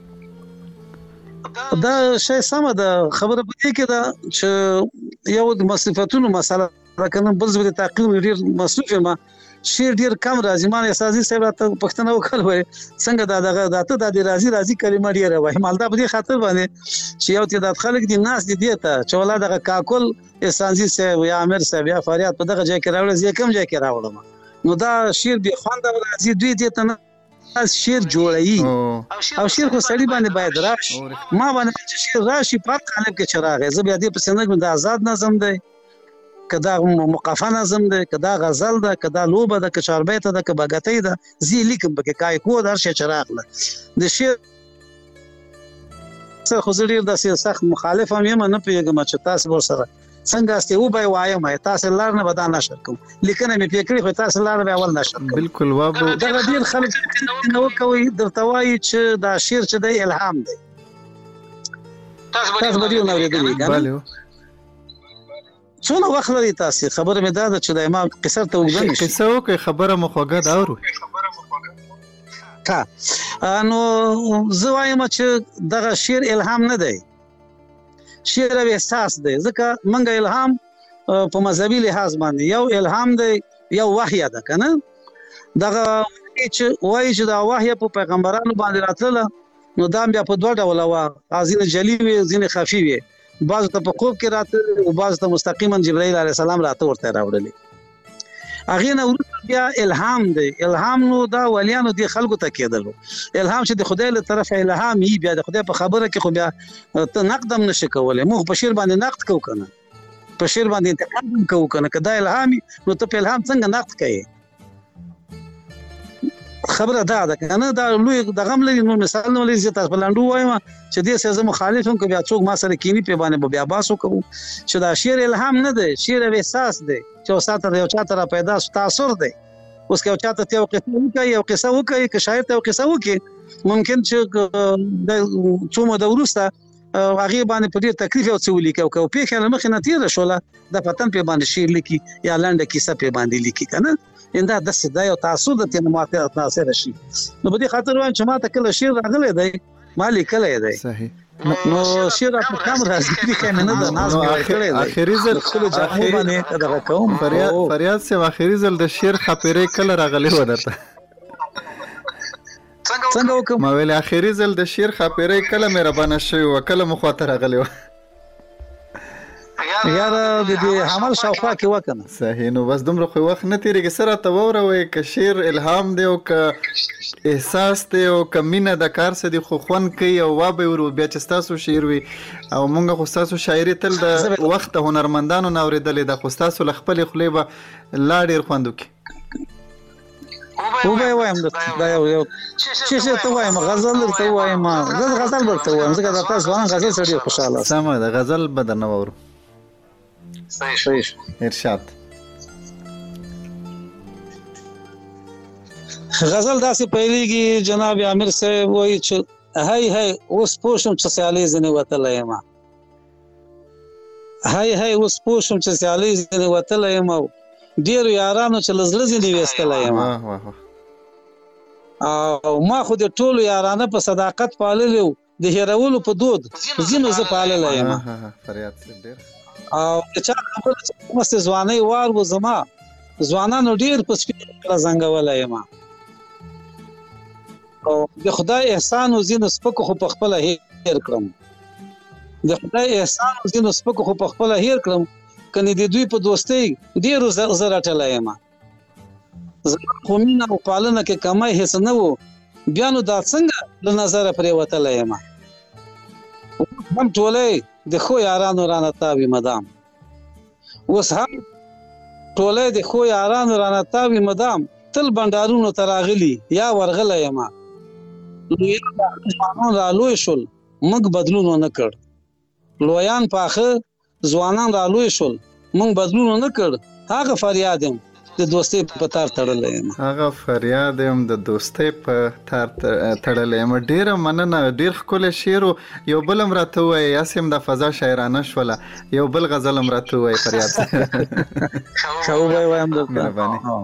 [SPEAKER 3] دا شی سم ده خبره پدې کې دا چې یو د مصرفاتونو مسله راکنه بل څه د تحقیق ډیر مصرف ما شعر ډیر کم راځي ما اساسي صاحب ته پښتنه وکړ وای څنګه دا دغه د راځي کلمه ډیره وای مالدا په دې خاطر باندې چې یو ته د خلک د ناس دي ته چې ولا دغه کاکل اساسي صاحب یا امیر صاحب یا فریاد په دغه ځای کې راوړل زه کوم ځای کې راوړم نو دا شعر به خوند راځي دوی دې ته شعر جوړي او شعر خو سړي باندې باید راشي ما باندې چې شعر راشي په قالب کې چراغ زه بیا دې په سندګ د آزاد نظم دی کدا مقافه نظم دی کدا غزل ده کدا لوبه ده ک چاربیت ده ک بغتې ده زی لیکم به کای کو در شي چراغ له د شعر څه خو زړه د سخت مخالف هم یم نه پیګم چې تاسو ور سره څنګه است یو به وایم تاسو لار نه بدان نشر کوم لیکنه مې فکرې خو تاسو لار به اول نشر کوم
[SPEAKER 1] بالکل وابو
[SPEAKER 3] دا ډیر خلک نو کوي درته وایي چې دا شعر چې د الهام دی تاسو به نو ورېدلی
[SPEAKER 1] بله
[SPEAKER 3] څونه وخت لري تاسو خبره مې دا چې د امام قصر ته وګورئ
[SPEAKER 1] قصه وکي خبره مخوګه دا اورو
[SPEAKER 3] نو زه وایم چې دغه شعر الهام نه دی شعر او احساس دی. ځکه منګه الهام په مذهبي لحاظ باندې یو الهام دی یو وحی ده کنه. دغه وایي چې دا وحی په پیغمبرانو باندې راتله نو دا بیا په دوه ډوله وا، ځینې جلی وي ځینې خفي وي، بعض ته په خوب کې راته او بعض ته مستقیما جبرائیل علیه السلام راته ورته راوړل. هغه نه ورته بیا الهام دی. الهام نو دا ولیانو دی خلکو ته کېدلو. الهام چې د خدای له طرفه الهام یي، بیا د خدای په خبره کې خو بیا ته نقدم نشي کولای. موږ په شعر باندې نقد کوو کنه، په شعر باندې انتقاد کوو کنه. کدا الهام نو ته په الهام څنګه نقد کوي؟ خبره دا ده کنه. دا لوی د غم لري. نو مثال نو لري چې تاسو بلندو وایم چې دې سزا مخالف هم بیا څوک ما سره کینی په باندې بیا باسو کوو چې دا شعر الهام نه دی، شعر احساس دی چې وساته یو چاته را پیدا تاثر دی. اوس کې یو چاته یو قصه وکړي، یو قصه وکړي، که شاعر ته یو قصه وکړي، ممکن چې د څومره د ورسته هغه باندې په ډیر تکلیف او څه ولیکي او په خیال مخ نه تیر شوله د پتن په باندې شعر لیکي یا لنډه کیسه په باندې لیکي کنه. انده د صدا یو تاسو د تن ماته تاثیر شي. نو په دې خاطر وایم چې ماته کله شعر راغلی دی مالي کله دی
[SPEAKER 1] صحیح.
[SPEAKER 3] نو شعر په کم راځي کې نه ده ناز کړی دی.
[SPEAKER 1] اخیری ځل
[SPEAKER 3] خپل ځای باندې دغه کوم
[SPEAKER 1] فریاد سے اخیری ځل د شعر خاطرې کله راغلی و درته؟
[SPEAKER 3] څنګه وکم؟
[SPEAKER 1] ما ویل اخیری ځل د شعر خاطرې کله مهربانه شوی و کله مخاطر راغلی و؟
[SPEAKER 3] یار د دې عمل شاوخوا کې وکنه.
[SPEAKER 1] صحیح. نو بس دومره خو وخت نه تیریږي سره ته وروي ک شعر الهام دی او ک احساس دی او ک مینه د کار څه دی خو خون کوي او وابه ورو بیا چې تاسو شعر وي او مونږ خو تاسو شاعري تل د وخت هنرمندانو نوریدلې د خو تاسو خپل خلیبه لا ډیر خوندو کی
[SPEAKER 3] او به وایم دا یو چې ته وایم غزل ته وایم غزل ورته وایم ځکه تاسو وانه غزل سره خوشاله
[SPEAKER 1] سم ده غزل بدن نور
[SPEAKER 3] صحیح
[SPEAKER 1] ارشاد.
[SPEAKER 3] غزل داسې پیلېږي جناب عامر صاحب وایي چې هاي هاي اوس پوښم چې سیالي ځنې وتلی یم، هاي هاي اوس پوښم چې سیالي ځنې وتلی یم او ډېرو یارانو چې له زړه ځنې ویستلی یم او ما خو د ټولو یارانه په صداقت پاللی و د هېرولو په دود ځینو زه پاللی یم
[SPEAKER 1] فریاد صاحب ډېر
[SPEAKER 3] او د چا خبره چې مستې ځوانۍ وار و زما ځوانانو ډېر په سپینه زنګولی یم او د خدای احسان و ځینو سپکو خو په خپله هېر کړم، د خدای احسان و ځینو سپکو خو په خپله هېر کړم کنې د دوی په دوستۍ ډېرو زه رټلی یم. زما خو مینه او پالنه کې کمی هېڅ نه و بیا نو دا څنګه له نظره پرې وتلی یم. هم ټولی د خو یارانو رانه تاوي مدام، اوس هم ټولی د خو یارانو رانه تاوي مدام تل بنډارونو ته راغلي یا ورغلی یم. لویان را لوی شول موږ بدلون ونه کړ، لویان پاخه ځوانان را لوی شول موږ بدلون ونه کړ. هغه فریاد یم د دوستۍ په تار تړلی یم،
[SPEAKER 1] هغه فریاد یم د دوستۍ په تار تړلی یم. ډېره مننه، ډېر ښکلی شعر و. یو بل هم راته ووایه یاسې هم د فضا شاعرانه شوله، یو بل غزل هم راته ووایه فریاد
[SPEAKER 3] ښه ووایم درته
[SPEAKER 1] مهرباني.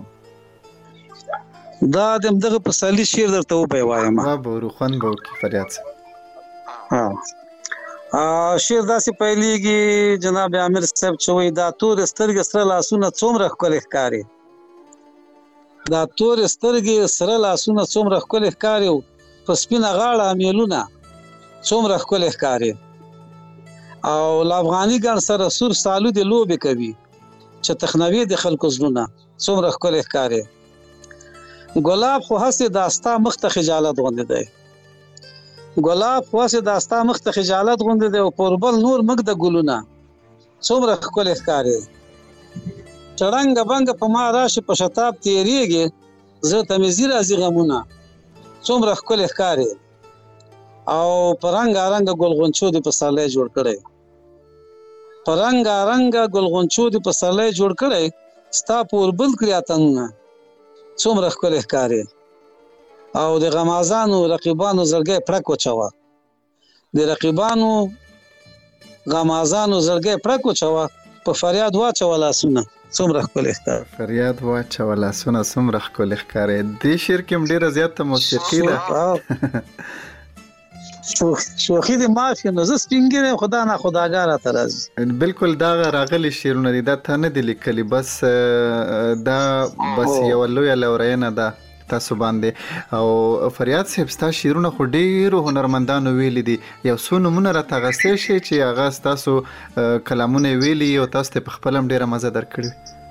[SPEAKER 3] دا د همدغه پسرلي شعر درته وبه وایم
[SPEAKER 1] به ورو خوند به وکړي فریاد صاحب.
[SPEAKER 3] شعر داسې پیلېږي جناب عامر صاحب چې وایي دا تورې سترګې سره لاسونه څومره ښکلي ښکاري، دا تورې سترګې سره لاسونه څومره ښکلي ښکاري او په سپینه غاړه میلونه څومره ښکلي ښکاري او له افغاني ګڼ سره سور سالودې لوبې کوي چې تخنوي د خلکو زړونه څومره ښکلي ښکاري. ګلاب خو هسې دا ستا مخ ته خجالت غوندې دی، ګلاب خو هسې دا ستا مخ ته خجالت غوندې دی او پوربل نور مږ د ګلونه څومره ښکلي ښکاري. چړنګه بنګه په ما راشي په شتاب تېرېږي زړه ته مې ځي راځي غمونه څومره ښکلي ښکاري او په رنګارنګه ګلغونچو دې پسرلی جوړ کړی، په رنګارنګه ګلغونچو دې پسرلی جوړ کړی ستا پوربل کړي اتنونه څومره ښکلي ښکاري او د غمازانو رقیبانو زړګی پړک وچوه، د رقیبانو غمازانو زړګی پړک وچوه په فریاد واچوه لاسونه څومره ښکلي ښکاري.
[SPEAKER 1] فریاد واچوه لاسونه څومره ښکلي ښکاري. دې شعر کې هم ډېره زیاته موسیقي ده.
[SPEAKER 3] شوخي د مافیا نو زه سپینګره خدا نه خداګار ته راځي.
[SPEAKER 1] بالکل دا راغلي شیرونه دي دا ته نه دي لیکلي بس دا بس یو لوی لورینه ده تاسو باندې او فریاد صاحب تاسو شیرونه خو ډیرو هنرمندانو ویلي دي یو څو نمونه را تغستې شي چې هغه تاسو کلامونه ویلي او تاسو په خپل هم ډیره مزه درکړي.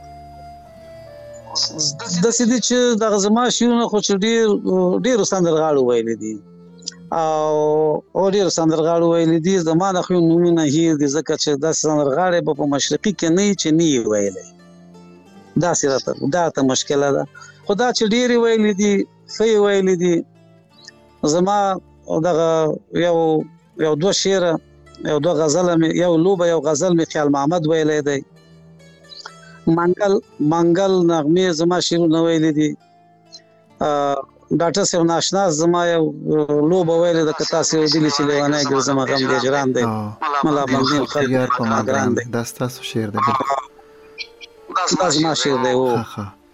[SPEAKER 3] د سې دي چې د غزما شیرونه خو چې ډیر سندرغاړو ویلي دي او ډیر سندرغاړو ویلي دي زمانه خو نمونه هي د ذکر چې د سندرغاړي په مشرقي کې نه چې نه ویلي دا سره دا ته مشکله ده. خدا چې ډیر ویلي دي فی ویلي دي زما دغه یو دوه شعر یو دوه غزل یو لوبه یو غزل می خیال محمد ویلی دی منګل نغمه زما شعرونه ویلي دي. ډاکټر صاحب ناشنا زما یو لوبه ویلي د کتا سي ودلی چې لیوانه ګرځم غم دې جران دی ملا باندې خلک په ماګران دی
[SPEAKER 1] دا تاسو شعر دی
[SPEAKER 3] دا زما شعر دی او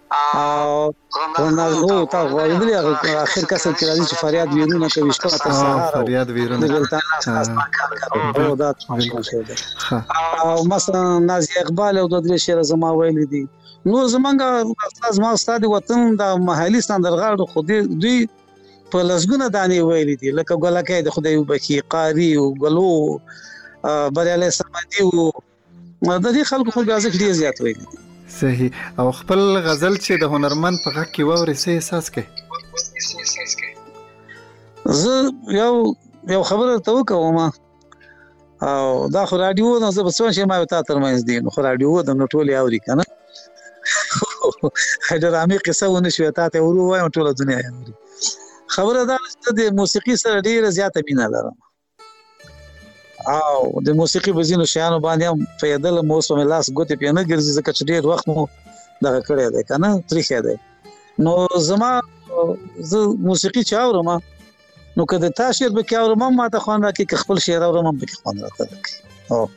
[SPEAKER 3] نو تا وایي اخر کسر کې راځي چې فریاد ویرونه کوي شپه تر سهار
[SPEAKER 1] فریاد ویرونه
[SPEAKER 3] او مثلا نازي اقبال او د دې شعر زما ویلي دي. نو زمونږ ما استاد وطن د محلي سندرغاړو خو دوی په لسګونه دانې ویلي دي لکه ګلکې د خدای وبخي قاری او ګلو بریاله سمدي او د دې خلکو خو غازه ډیر زیات ویلي دي.
[SPEAKER 1] صحیح او خپل غزل چې د هنرمند په غږ کې ووري څه احساس کوي؟
[SPEAKER 3] زه یو خبره ته وکوم او دا خو رادیو نو زه په څو شي ما ته ترمنځ دي نو خو رادیو د نټولي اوري کنه حیدرامي قصه ونه شو ته ورو وایم ټول دنیا اوري. خبره دا چې د موسیقي سره ډیره زیاته مینه لرم او د موسیقي بزینو شیانو باندې هم فیدل مو سم لاس ګوتې په نه ګرځي ځکه چې ډیر وخت مو دغه کړی دی کنه تاریخ دی. نو زه موسیقي چاورم نو کله تا شعر به کاورم ما ته خوان راکې خپل شعر اورم به خوان راکې او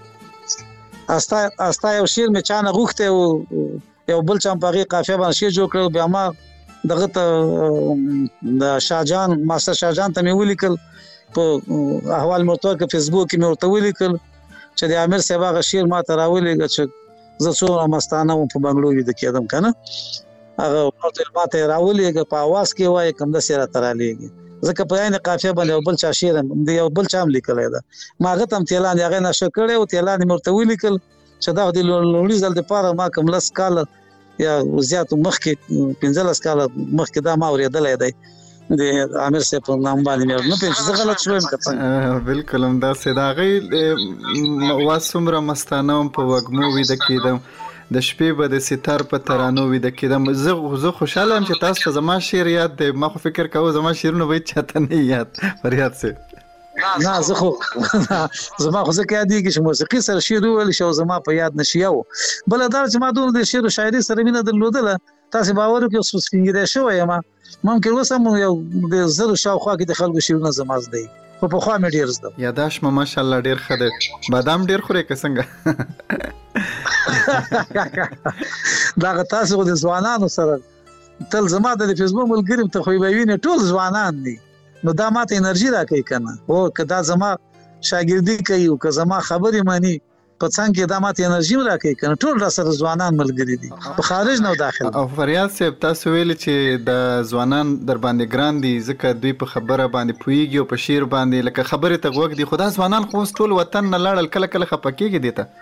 [SPEAKER 3] استا یو شعر می چانه غوخته او یو بل چم پاغي قافیه باندې شعر جوړ کړ بیا ما دغه ته د شاهجان ماستر شاهجان ته مې ولیکل په احوال مرتضی کې فیسبوک کې مې ورته ولیکل چې د امیر صاحب هغه شعر ما ته راولېږه چې زه څومره مستانه وم په بنګلو ویده کېدم کنه هغه ورته ما ته راولېږه په اواز کې وایي کوم داسې راته رالیږي ځکه په عین قافیه باندې یو بل چا شعر د یو بل چا هم لیکلی ده ما هغه ته هم تیلان هغه نشه کړی او تیلان مې ورته ولیکل چې دا د لومړي ځل دپاره ما کوم لس کاله یا زیات مخکې 15 کاله مخکې دا ما اورېدلی دی د امیر صاحب په نام باندې مې نه پېژنم زه غلط شوم کته
[SPEAKER 1] بالکل هم دا سدا غي واسمره مستانه په وګمو وې د کېدم د شپې به د ستار په ترانو وې د کېدم زه خوشاله ام چې تاسو ته زما شعر یاد دی ما خو فکر کوم زما شعرونه به چاته نه یاد فریاد سي
[SPEAKER 3] نه زه خو زما خو ځکه یاد دي چې موسیقي سره شعر ویل شو زما په یاد نشي یو بل دا چې ما دوه د شعر او شاعري سره مینه درلودله تاسو باور وکړئ اوس سپینګره شوی یم ممکن وسم یو د زرو شاوخوا کې د خلکو شعرونه زما زده خو په خوا مې ډیر زده
[SPEAKER 1] یاداش ما ماشاءالله ډیر ښه دی بادام ډیر خوري که څنګه
[SPEAKER 3] دا تاسو د ځوانانو سره تل زما د فیسبوک ملګریم ته خو به ویني ټول ځوانان دي نو دا ماته انرژي راکوي کنه او کدا زما شاګردي کوي او که زما خبرې مانی په څنګه کې د ماته انرژي راکوي کنه ټول را سره ځوانان ملګری دي په خارج نه داخل
[SPEAKER 1] او فریاد صاحب تاسو ویل چې د ځوانان در باندې ګران دي ځکه دوی په خبره باندې پويږي او په شعر باندې لکه خبره ته غوږ دي خدا ځوانان خو ټول وطن نه لاړل کله کله خپکیږي دي ته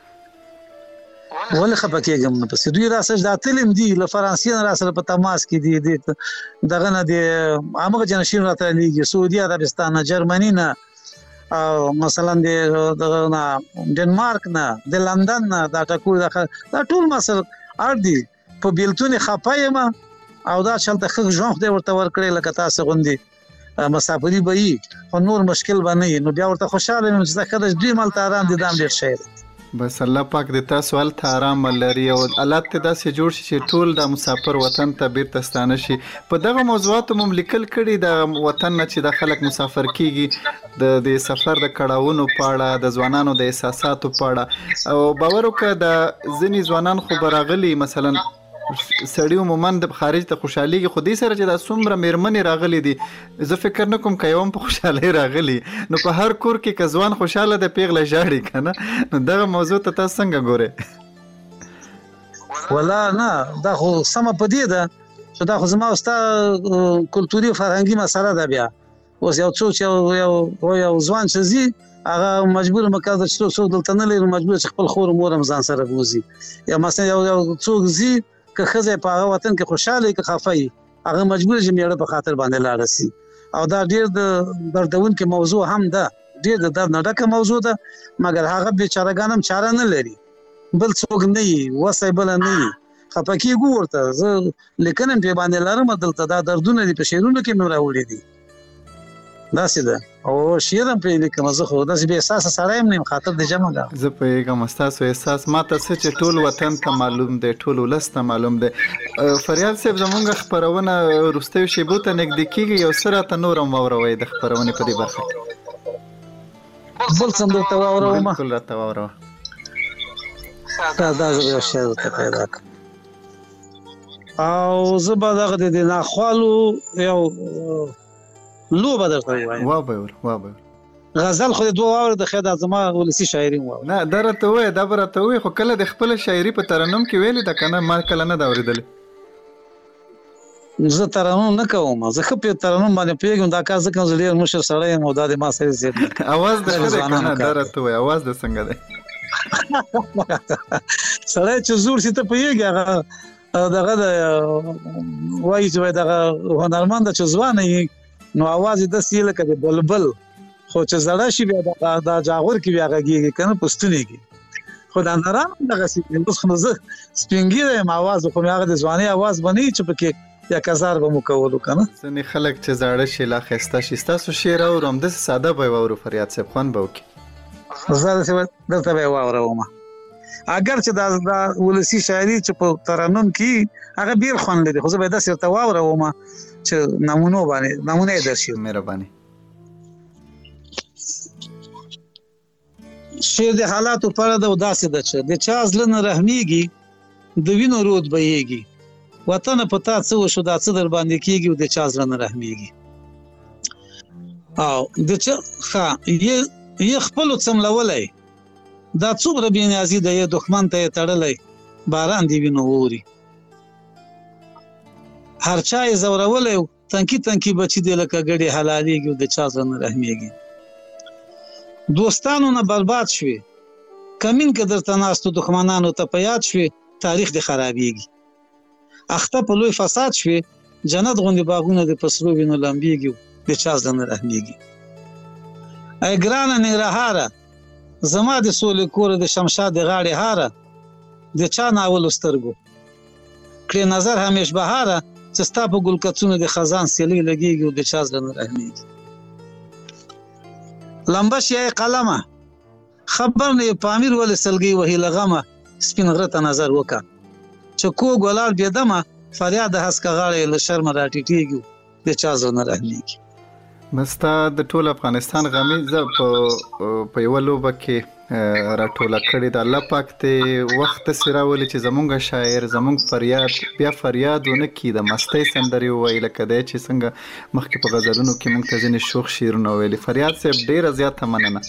[SPEAKER 3] ولې خپکیږم نه پس دوی راسه د تلم دي له فرانسې نه راسه په تماس کې دي دغه نه دي عامه جنشین راته لیږي سعودي عربستان نه جرمني نه او مثلا د ډنمارک نه د لندن نه دا ټول مسل اردي په بیلتون خپایم او دا چلته خغ ژوند دی ورته ورکړی لکه تاسو غوندي مسافری به یې نور مشکل باندې نو بیا ورته خوشاله یم چې خدای دې مال ته آرام دي دام ډیر شي
[SPEAKER 1] بس الله پاک دې تاسو ول ته آرام لري او الله ته داسې جوړ شي چې ټول د مسافر وطن ته بیرته ستانه شي په دغه موضوعات هم لیکل کړي د وطن نه چې د خلک مسافر کیږي د سفر د کړهونو پاړه د ځوانانو د احساساتو پاړه او باور وکړه د ځینی ځوانان خو براغلي مثلا سړی عموما د خارج ته خوشحالي کې خودي سره چې دا څومره میرمنې راغلي دي زه فکر نه کوم کيوم په خوشحالي راغلي نو په هر کور کې کزوان خوشاله د پیغله جاړي کنه نو دغه موضوع ته تاسو څنګه ګورئ
[SPEAKER 3] ولا نه دا خو سم پدې ده چې دا خو زما وستا کلتوري فرهنګي مسله ده بیا اوس یو څوک یو ځوان چې زی هغه مجبور مکه چې څوک دلته نه لري مجبور چې خپل خور مور ځان سره بوزي یا مثلا یو څوک زی که خزه په هغه وطن کې خوشاله کې خفای هغه مجبور چې میړه په خاطر باندې لاړ شي او دا ډیر د دردون کې موضوع هم ده ډیر د درد نه ډکه موضوع ده مګر هغه بیچارهګانم چاره نه لري بل څوک نه وي وسه بل نه وي خپکی ګورته زه لیکنم په باندې لارم دلته دا دردونه دي په شیرونو کې مې راوړي دي دا سیده او شیرم په لیکم زه خو داسې به احساس سره هم خاطر د جمع ده
[SPEAKER 1] زه په کوم تاسو احساس ماته چې ټول وطن ته معلوم دی ټول ولست معلوم دی فریال صاحب زمونږ خبرونه روستي شیبو ته نږدې کیږي یو سره ته نورم ووروي د خبرونه په دې برخه
[SPEAKER 3] بل څنګه ته ووروم
[SPEAKER 1] بالکل راته ووروم
[SPEAKER 3] دا زه شی ته پیدا او زه به دغه د ناخوالو یو لو بدر ته وایم
[SPEAKER 1] وابه
[SPEAKER 3] غزل خو دوه اور د خدای زما ولسی شاعري و
[SPEAKER 1] نه درته وای دا برته وای خو کله د خپل شاعري په ترنم کې ویل دا کنه ما کله نه دا اوریدل
[SPEAKER 3] زه ترنم نه کوم زه خو په ترنم باندې پیګم دا کار ځکه زه ډیر مشر سره یم او دا د ما سره زیات
[SPEAKER 1] اواز د کنه درته وای اواز د څنګه ده
[SPEAKER 3] سره چې زور شي ته پیګه دغه وای چې دغه هنرمند چې ځوانه نو आवाज د سیل کده بلبل خو چې زړه شي بیا دا جاغور کې بیا غږیږي کنه پښتوني کې خدای نرام دغه سي اوس خو زه سپینګیره ما आवाज خو هغه د ځواني आवाज بنې چې پکې یا کزار به مکولو کنه
[SPEAKER 1] ځنې خلک چې زړه شي لا خسته شي تاسو شعر او رم د ساده به وورو فریاد صاحب خان به وکي
[SPEAKER 3] زه دلته به وورم اگر چې دا ولسی شاعري چې په ترنم کې هغه بیر خوان لري خو زه به د سرته وورم چې نمونه درشي
[SPEAKER 1] مهرباني
[SPEAKER 3] شعر د حالاتو پر د وداسې ده چې د چا ځلنه رحمیږي د وینو رود بهيږي وطن پتا څه وشو دا څه در باندې کیږي د چا ځلنه رحمیږي او د چا یې خپل څملولای دا څومره بېنیازي ده یې دښمن ته تړلای باران دی وینو ووري هر چا یې زورولای تنکی بچی دی لکه ګډي حلاليږي د چا ځنه رحمیږي دوستانو نه برباد شوي کمین کې درته ناستو دښمنانو ته پیاد شوي تاریخ دی خرابيږي اخته په لوی فساد شوي جنت غوندي باغونه د پسرو وینو لمبيږي د چا ځنه رحمیږي ای ګرانه نګرهاره زما د سولې کور د شمشاد غاړې هاره د چا ناول سترګو کړي نظر همیش بهاره چې ستا په ګل کڅونو د خزان سیلې لګيږي او د چا ځنه رحمیږي لمبش یې قلمه خبر نه پامیر ول سلګي وهي لغمه سپین غره ته نظر وکا چې کو ګلال بيدمه فریاد هسکه غاړې له شرم راټیټيږي د چا ځنه رحمیږي
[SPEAKER 1] مستا د ټول افغانستان غمی ز په یو لوبه کې راټوله کړی د الله پاک ته وخت سره ولې چې زمونږ شاعر زمونږ فریاد بیا فریادونه کې د مستی سندري ویل کده چې څنګه مخکې په غزلونو کې مونږ ته ځینې شوخ شعرونه ویلي فریاد صاحب ډیر زیاته مننه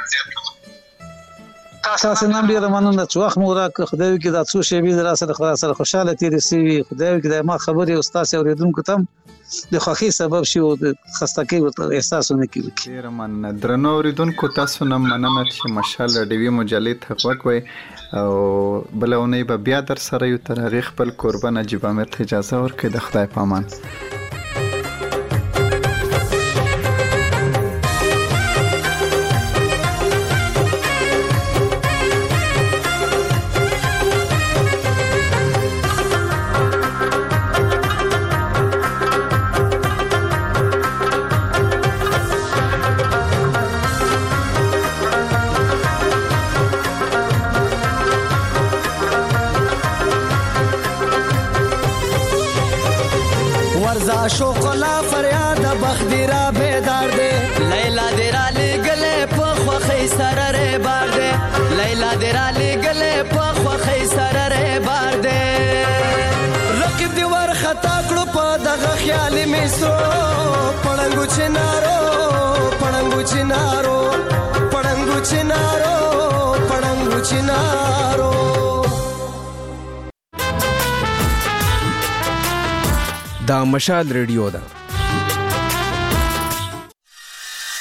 [SPEAKER 3] تاسو نن ډیر مننه چې وخت مو راکړ خدای کې دا څو شی به سره خوشاله تیر سي خدای کې دا ما خبري استاد اوریدونکو ته د خوخي سبب شي او د خستګي احساسونه کوي
[SPEAKER 1] ډیر مننه درنو اوریدونکو تاسو نن مننه چې مشال ډیوی مجلې تحقیق وي او بلونه به بیا در سره یو تاریخ خپل قربان عجیب امر اجازه ورکړي د خدای پامان
[SPEAKER 2] شوق لا فریاد بخدیرا بیدار دے لیلا دیرا لگلے پخوخی سرر بار دے لیلا دیرا لگلے پخوخی سرر بار دے سو پړنګو چنارو پړنګو چنارو پړنګو چنارو پړنګو چنارو.
[SPEAKER 4] دا مشال ریډیو ده